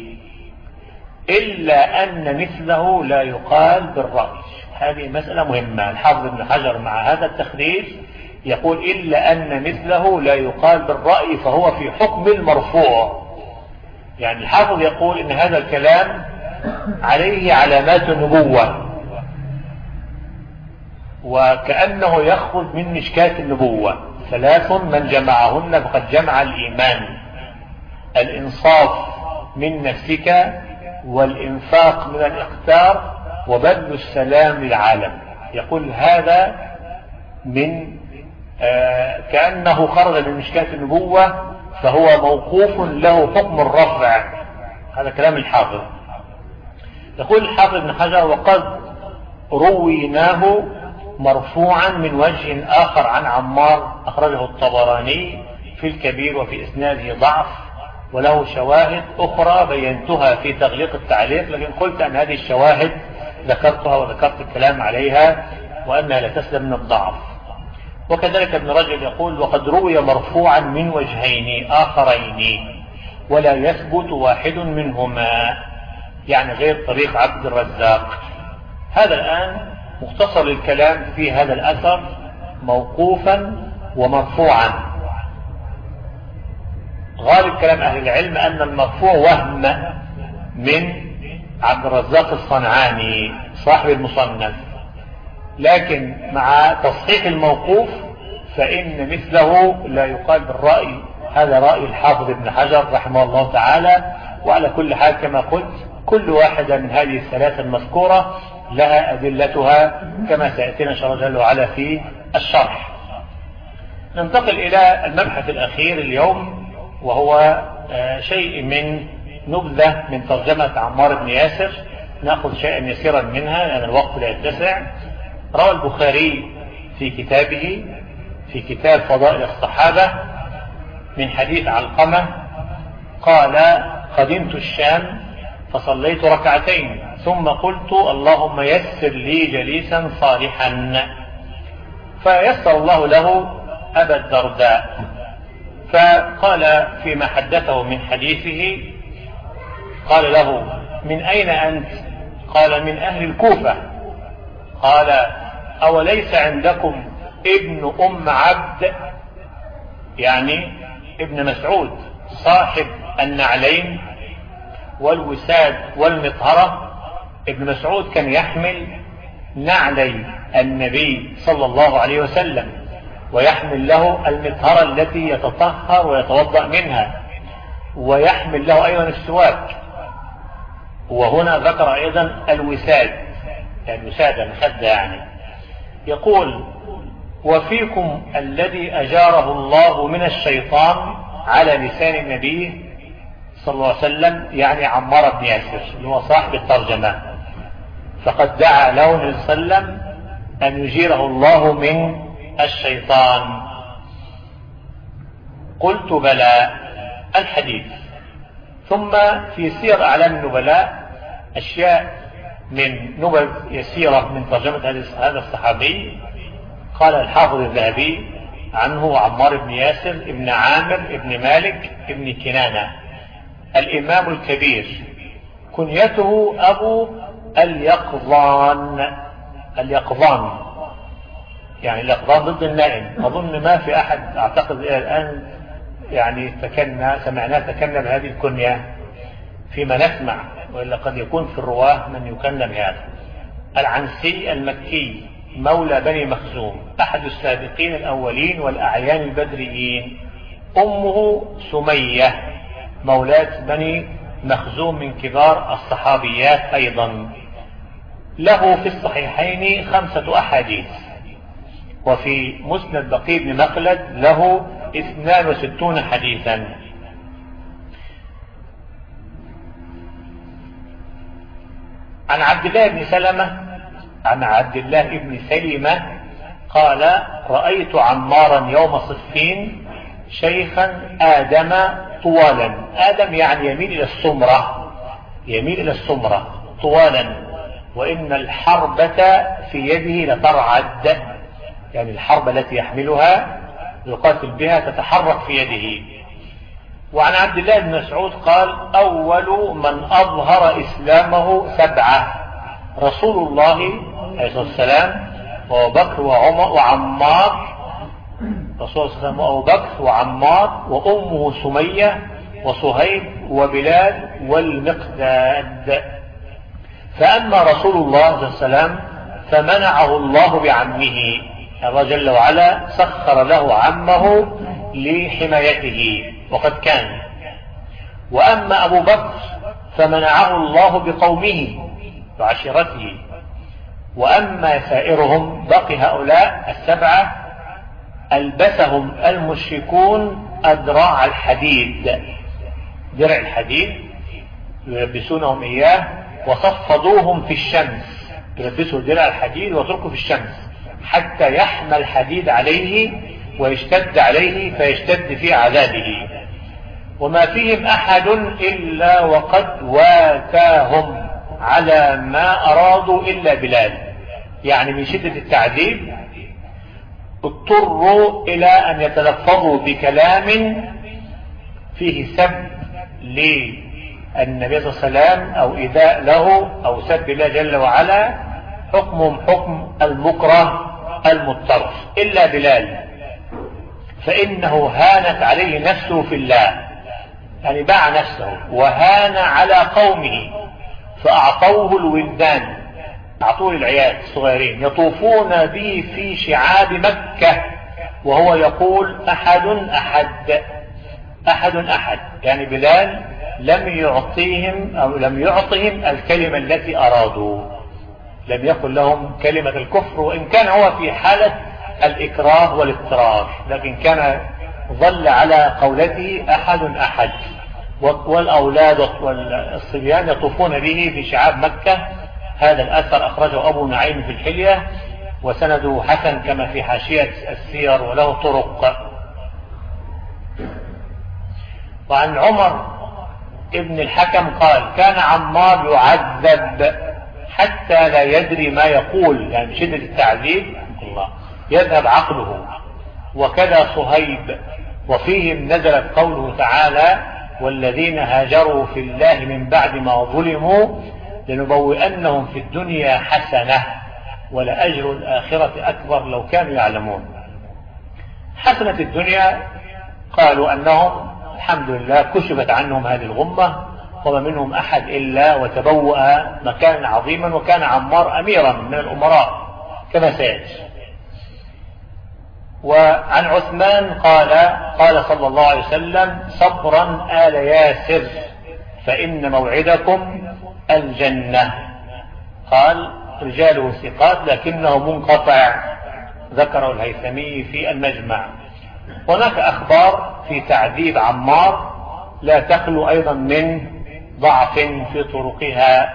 إلا أن مثله لا يقال بالرأي. هذه مسألة مهمة. الحافظ ابن حجر مع هذا التخريج يقول إلا أن مثله لا يقال بالرأي، فهو في حكم المرفوع. يعني الحافظ يقول إن هذا الكلام عليه علامات النبوة، وكأنه يخرج من مشكاة النبوة: ثلاث من جمعهن فقد جمع الإيمان، الإنصاف من نفسك، والإنفاق من الإقتار، وبذل السلام للعالم. يقول هذا من آه كأنه خرج من مشكاة النبوة، فهو موقوف له حكم الرفع. هذا كلام الحافظ. يقول الحافظ ابن حجر وقد رويناه مرفوعا من وجه آخر عن عمار، أخرجه الطبراني في الكبير وفي إسناده ضعف، وله شواهد أخرى بينتها في تغليق التعليق، لكن قلت أن هذه الشواهد ذكرتها وذكرت الكلام عليها وأنها لا تسلم من الضعف. وكذلك ابن رجب يقول وقد روي مرفوعا من وجهين آخرين ولا يثبت واحد منهما، يعني غير طريق عبد الرزاق. هذا الآن مختصر الكلام في هذا الأثر موقوفا ومرفوعا. غالب كلام أهل العلم أن المرفوع وهم من عبد الرزاق الصنعاني صاحب المصنف، لكن مع تصحيح الموقوف فإن مثله لا يقال بالرأي. هذا رأي الحافظ ابن حجر رحمه الله تعالى. وعلى كل حال كما قلت كل واحدة من هذه الثلاثة المذكورة لها أدلتها كما سيأتينا إن شاء الله جل وعلا في الشرح. ننتقل إلى المبحث الأخير اليوم، وهو شيء من نبذة من ترجمة عمار بن ياسر، نأخذ شيئا يسيرا منها لأن الوقت لا يتسع. روى البخاري في كتابه في كتاب فضائل الصحابة من حديث علقمة قال قدمت الشام فصليت ركعتين ثم قلت اللهم يسر لي جليسا صالحا، فيسر الله له أبا الدرداء، فقال فيما حدثه من حديثه قال له من أين أنت؟ قال من أهل الكوفة. قال أوليس عندكم ابن أم عبد، يعني ابن مسعود صاحب النعلين والوساد والمطهرة؟ ابن مسعود كان يحمل نعلي النبي صلى الله عليه وسلم، ويحمل له المطهرة التي يتطهر ويتوضأ منها، ويحمل له أيضا السواك. وهنا ذكر أيضا الوساد، يعني وسادة مخدة يعني. يقول وفيكم الذي أجاره الله من الشيطان على لسان النبي صلى الله عليه وسلم، يعني عمار بن ياسر اللي هو صاحب الترجمة، فقد دعا له النبي صلى الله عليه وسلم أن يجيره الله من الشيطان. قلت بلى. الحديث. ثم في سير أعلام النبلاء أشياء من نبذ يسيرة من ترجمة هذا الصحابي. قال الحافظ الذهبي عنه عمار بن ياسر ابن عامر ابن مالك ابن كنانة الإمام الكبير، كنيته أبو اليقظان. اليقظان يعني اليقظان ضد النائم. أظن ما في أحد أعتقد إلى الآن يعني تكنى سمعناه تكنى بهذه الكنية فيما نسمع، وإلا قد يكون في الرواه من يكنى بهذا. العنسي المكي مولى بني مخزوم، أحد السابقين الأولين والأعيان البدريين. أمه سمية مولاة بني مخزوم من كبار الصحابيات أيضا. له في الصحيحين خمسة أحاديث، وفي مسند بقي بن مخلد له اثنان وستون حديثا. عن عبد الله بن سلمة عن عبد الله بن سلمة قال: رأيت عمارا يوم صفين شيخا آدم طوالا. آدم يعني يميل إلى السمرة، يميل إلى السمرة طوالا، وإن الحربة في يده لترعد، يعني الحرب التي يحملها يقاتل بها تتحرك في يده. وعن عبد الله بن مسعود قال: أول من أظهر إسلامه سبعة: رسول الله عليه الصلاة والسلام وأبو بكر وعمر وعمار، رسول الله صلى الله عليه وسلم وأبو بكر وعمار وأمه سمية وصهيب وبلال والمقداد. فأما رسول الله صلى الله عليه وسلم فمنعه الله بعمه، الله جل وعلا سخر له عمه لحمايته وقد كان. وأما أبو بكر فمنعه الله بقومه وعشيرته. وأما سائرهم بقي هؤلاء السبعة ألبسهم المشركون أدراع الحديد، درع الحديد يلبسونهم إياه، وصفدوهم في الشمس، يلبسوا درع الحديد وتركوا في الشمس حتى يحمى الحديد عليه ويشتد عليه فيشتد في عذابه. وما فيهم أحد إلا وقد واتاهم على ما أرادوا إلا بلال، يعني من شدة التعذيب اضطروا إلى أن يتلفظوا بكلام فيه سب للنبي صلى الله عليه وسلم أو إيذاء له أو سب الله جل وعلا، حكمهم حكم المكره المضطر، إلا بلال فإنه هانت عليه نفسه في الله، يعني باع نفسه وهان على قومه فأعطوه الولدان، أعطوه العيال الصغيرين يطوفون به في شعاب مكة وهو يقول أحد أحد أحد أحد، يعني بلال لم يعطيهم أو لم يعطهم الكلمة التي أرادوا، لم يقل لهم كلمة الكفر، وإن كان هو في حالة الإكراه والاضطرار، لكن كان ظل على قولته أحد أحد. والأولاد والصبيان يطوفون به في شعاب مكة. هذا الأثر أخرجه أبو نعيم في الحلية وسنده حسن كما في حاشية السير وله طرق. وعن عمر ابن الحكم قال: كان عمار يعذب حتى لا يدري ما يقول، يعني شدة التعذيب الله يذهب عقله. وكذا صهيب. وفيهم نزلت قوله تعالى: والذين هاجروا في الله من بعد ما ظلموا لنبوئنهم في الدنيا حسنة ولأجر الآخرة أكبر لو كانوا يعلمون. حسنة الدنيا قالوا أنهم الحمد لله كشفت عنهم هذه الغمة وما منهم أحد إلا وتبوأ مكانا عظيما، وكان عمار أميرا من الأمراء كما سيأتي. وعن عثمان قال: قال صلى الله عليه وسلم: صبرا آل ياسر فإن موعدكم الجنة. قال: رجاله ثقات لكنه منقطع، ذكره الهيثمي في المجمع. هناك أخبار في تعذيب عمار لا تخلو أيضا من ضعف في طرقها.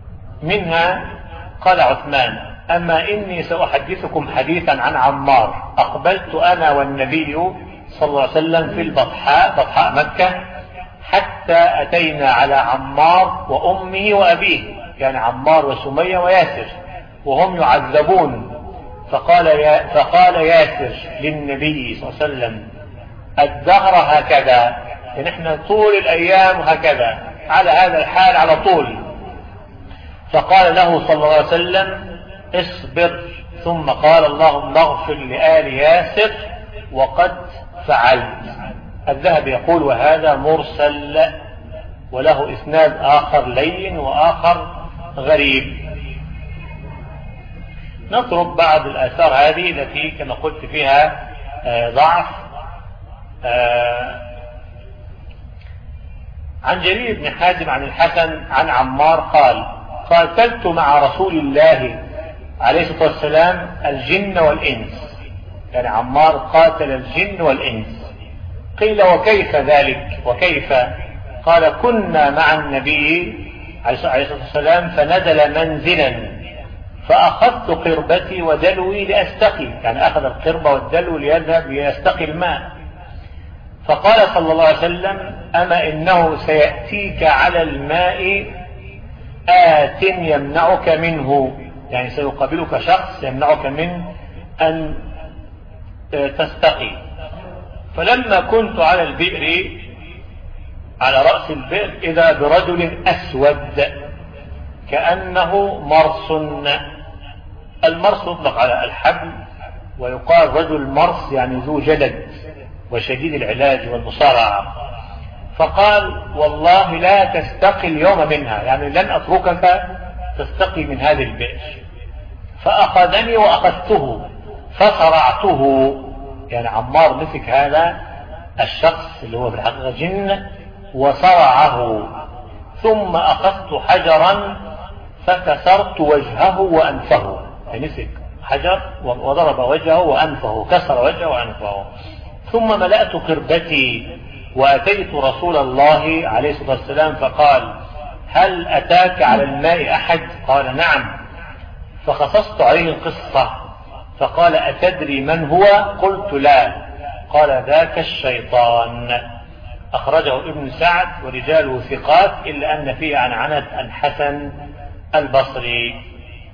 منها قال عثمان: أما إني سأحدثكم حديثا عن عمار أقبلت أنا والنبي صلى الله عليه وسلم في البطحاء بطحاء مكة حتى أتينا على عمار وأمه وأبيه، يعني عمار وسمية وياسر وهم يعذبون. فقال يا فقال ياسر للنبي صلى الله عليه وسلم الدهر هكذا، يعني احنا طول الأيام هكذا على هذا الحال على طول. فقال له صلى الله عليه وسلم اصبر، ثم قال اللهم اغفر لآل ياسر وقد فعلت. الذهبي يقول وهذا مرسل وله إسناد آخر لين وآخر غريب. نضرب بعض الآثار هذه التي كما قلت فيها ضعف. عن جرير بن حازم عن الحسن عن عمار قال قاتلت مع رسول الله عليه الصلاة والسلام الجن والإنس، يعني عمار قاتل الجن والإنس. قيل وكيف ذلك وكيف؟ قال كنا مع النبي عليه الصلاة والسلام فنزل منزلا فأخذت قربتي ودلوي لأستقي، يعني أخذ القربة والدلو ليذهب ليستقي الماء. فقال صلى الله عليه وسلم أما إنه سيأتيك على الماء آت يمنعك منه، يعني سيقابلك شخص يمنعك من أن تستقي. فلما كنت على البئر على رأس البئر إذا برجل أسود كأنه مرص. المرص يطلق على الحبل، ويقال رجل مرص يعني ذو جلد وشديد العلاج والمصارعة. فقال والله لا تستقي اليوم منها، يعني لن أتركك تستقي من هذه البئر. فأخذني وأخذته فصرعته، يعني عمار مسك هذا الشخص اللي هو في الحقيقة جن وصرعه، ثم أخذت حجرا فكسرت وجهه وأنفه، يعني مسك حجر وضرب وجهه وأنفه، كسر وجهه وأنفه. ثم ملأت قربتي وأتيت رسول الله عليه الصلاة والسلام فقال هل أتاك على الماء أحد؟ قال نعم. فقصصت عليه القصة فقال أتدري من هو؟ قلت لا. قال ذاك الشيطان. أخرجه ابن سعد ورجاله ثقات إلا أن فيه عنعنة الحسن البصري.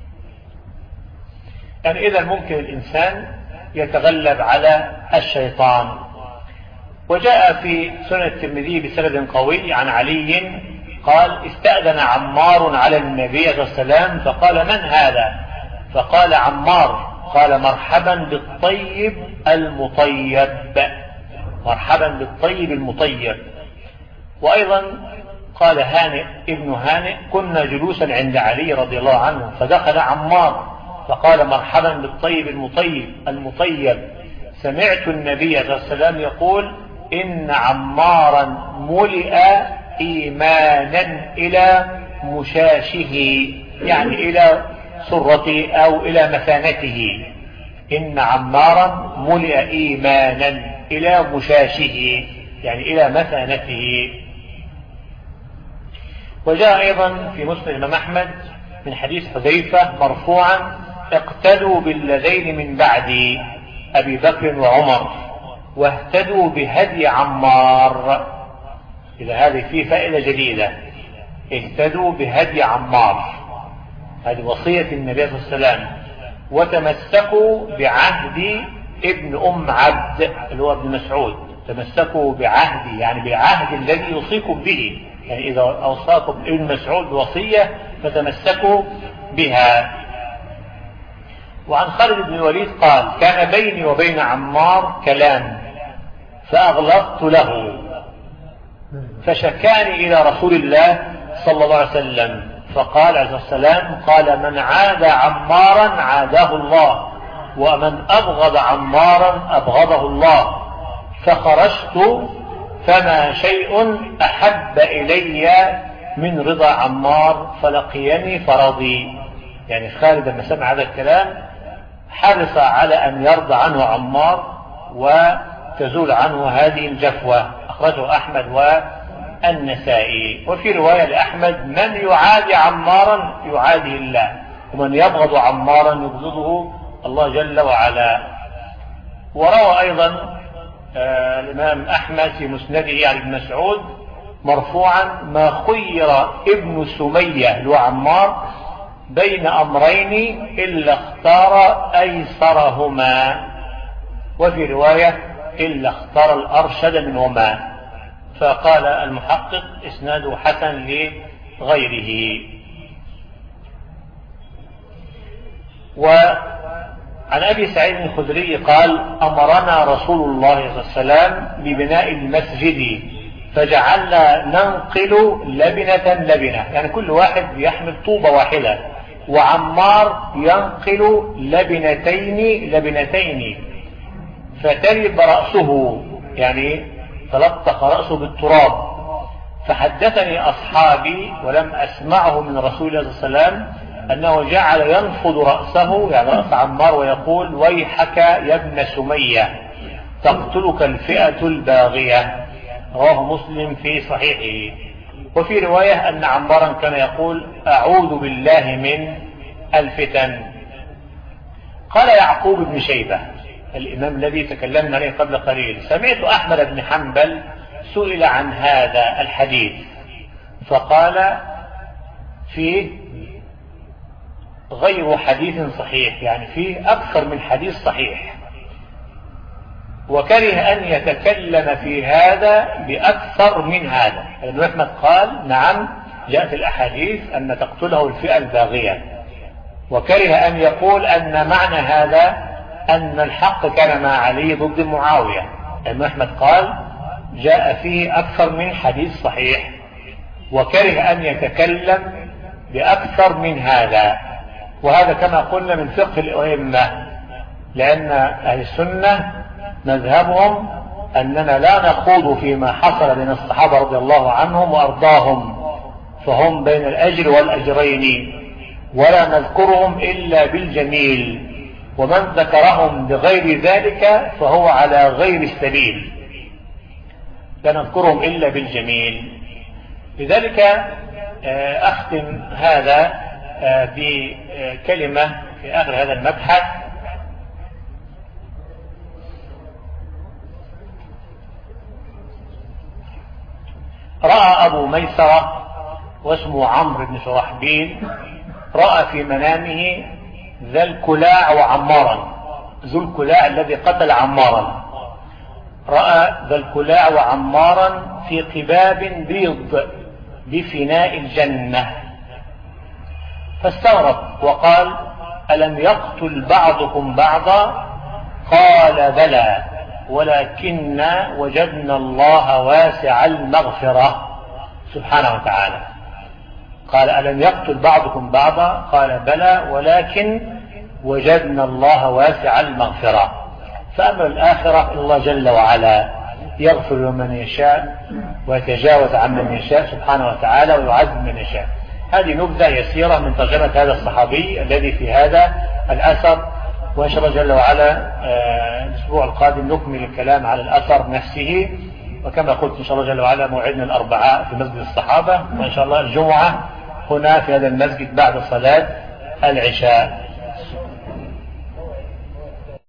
يعني إذا ممكن الإنسان يتغلب على الشيطان. وجاء في سنن الترمذي بسند قوي عن علي قال استأذن عمار على النبي صلى الله عليه وسلم فقال من هذا؟ فقال عمار. قال مرحبا بالطيب المطيب، مرحبا بالطيب المطيب. وأيضا قال هانئ ابن هانئ كنا جلوسا عند علي رضي الله عنه فدخل عمار فقال مرحبا بالطيب المطيب المطيب. سمعت النبي صلى الله عليه وسلم يقول إن عمارا ملئ إيمانا إلى مشاشه، يعني إلى سرته أو إلى مثانته. إن عمارا ملئ إيمانا إلى مشاشه، يعني إلى مثانته. وجاء أيضا في مسند الإمام أحمد من حديث حذيفة مرفوعا اقتدوا بالذين من بعد أبي بكر وعمر واهتدوا بهدي عمار. إذا هذه فيه فائدة جديدة، اهتدوا بهدي عمار، هذه وصية النبي صلى الله عليه وسلم. وتمسكوا بعهد ابن أم عبد اللي هو ابن مسعود، تمسكوا بعهدي يعني بالعهد الذي يوصيكم به، يعني إذا أوصاكم ابن مسعود بوصية فتمسكوا بها. وعن خالد بن الوليد قال كان بيني وبين عمار كلام فأغلظت له فشكاني إلى رسول الله صلى الله عليه وسلم فقال عليه السلام قال من عاد عمارا عاداه الله ومن أبغض عمارا أبغضه الله. فخرجت فما شيء أحب إلي من رضا عمار فلقيني فرضي. يعني خالد لما سمع هذا الكلام حرص على أن يرضى عنه عمار وتزول عنه هذه الجفوة. أخرجه أحمد والنسائي. وفي رواية لأحمد من يعادي عمارا يعادي الله ومن يبغض عمارا يبغضه الله جل وعلا. وروى أيضا آه الإمام أحمد في مسنده عن ابن مسعود مرفوعا: ما خير ابن سمية لعمار بين أمرين إلا اختار أيسرهما، وفي رواية إلا اختار الأرشد منهما. فقال المحقق إسناده حسن لغيره. وعن أبي سعيد الخدري قال: أمرنا رسول الله صلى الله عليه وسلم ببناء المسجد فجعلنا ننقل لبنة لبنة، يعني كل واحد يحمل طوبة واحدة، وعمار ينقل لبنتين لبنتين، فترب رأسه، يعني تلطخ رأسه بالتراب. فحدثني أصحابي ولم أسمعه من رسول الله صلى الله عليه وسلم أنه جعل ينفض رأسه، يعني رأس عمار، ويقول: ويحك يا ابن سمية تقتلك الفئة الباغية. رواه مسلم في صحيحه. وفي رواية أن عمارا كان يقول: أعوذ بالله من الفتن. قال يعقوب بن شيبة الإمام الذي تكلمنا عليه قبل قليل: سمعت أحمد بن حنبل سئل عن هذا الحديث فقال: فيه غير حديث صحيح، يعني فيه أكثر من حديث صحيح، وكره أن يتكلم في هذا بأكثر من هذا. ابن أحمد قال: نعم جاءت الأحاديث أن تقتله الفئة الباغية، وكره أن يقول أن معنى هذا أن الحق كان مع علي ضد معاوية. ابن أحمد قال: جاء فيه أكثر من حديث صحيح، وكره أن يتكلم بأكثر من هذا. وهذا كما قلنا من فقه الأئمة، لأن أهل السنة مذهبهم أننا لا نخوض فيما حصل بين الصحابة رضي الله عنهم وأرضاهم، فهم بين الأجر والأجرين، ولا نذكرهم إلا بالجميل، ومن ذكرهم بغير ذلك فهو على غير السبيل، لا نذكرهم إلا بالجميل. لذلك أختم هذا بكلمة في آخر هذا المبحث: رأى أبو ميسرة واسمه عمرو بن شرحبيل، رأى في منامه ذا الكلاع وعمارا، ذو الكلاع الذي قتل عمارا، رأى ذا الكلاع وعمارا في قباب بيض بفناء الجنة، فاستغرب وقال: ألم يقتل بعضكم بعضا؟ قال: بلى، ولكن وجدنا الله واسع المغفرة سبحانه وتعالى. قال: ألم يقتل بعضكم بعضا؟ قال: بلى، ولكن وجدنا الله واسع المغفرة. فأمر الآخرة إلى الله جل وعلا، يغفر لمن يشاء ويتجاوز عن من يشاء سبحانه وتعالى، ويعذب من يشاء. هذه نبذة يسيرة من ترجمة هذا الصحابي الذي في هذا الأثر، وإن شاء الله جل وعلا الأسبوع القادم نكمل الكلام على الأثر نفسه. وكما قلت إن شاء الله جل وعلا موعدنا الأربعاء في مسجد الصحابة، وإن شاء الله الجمعة هنا في هذا المسجد بعد صلاة العشاء.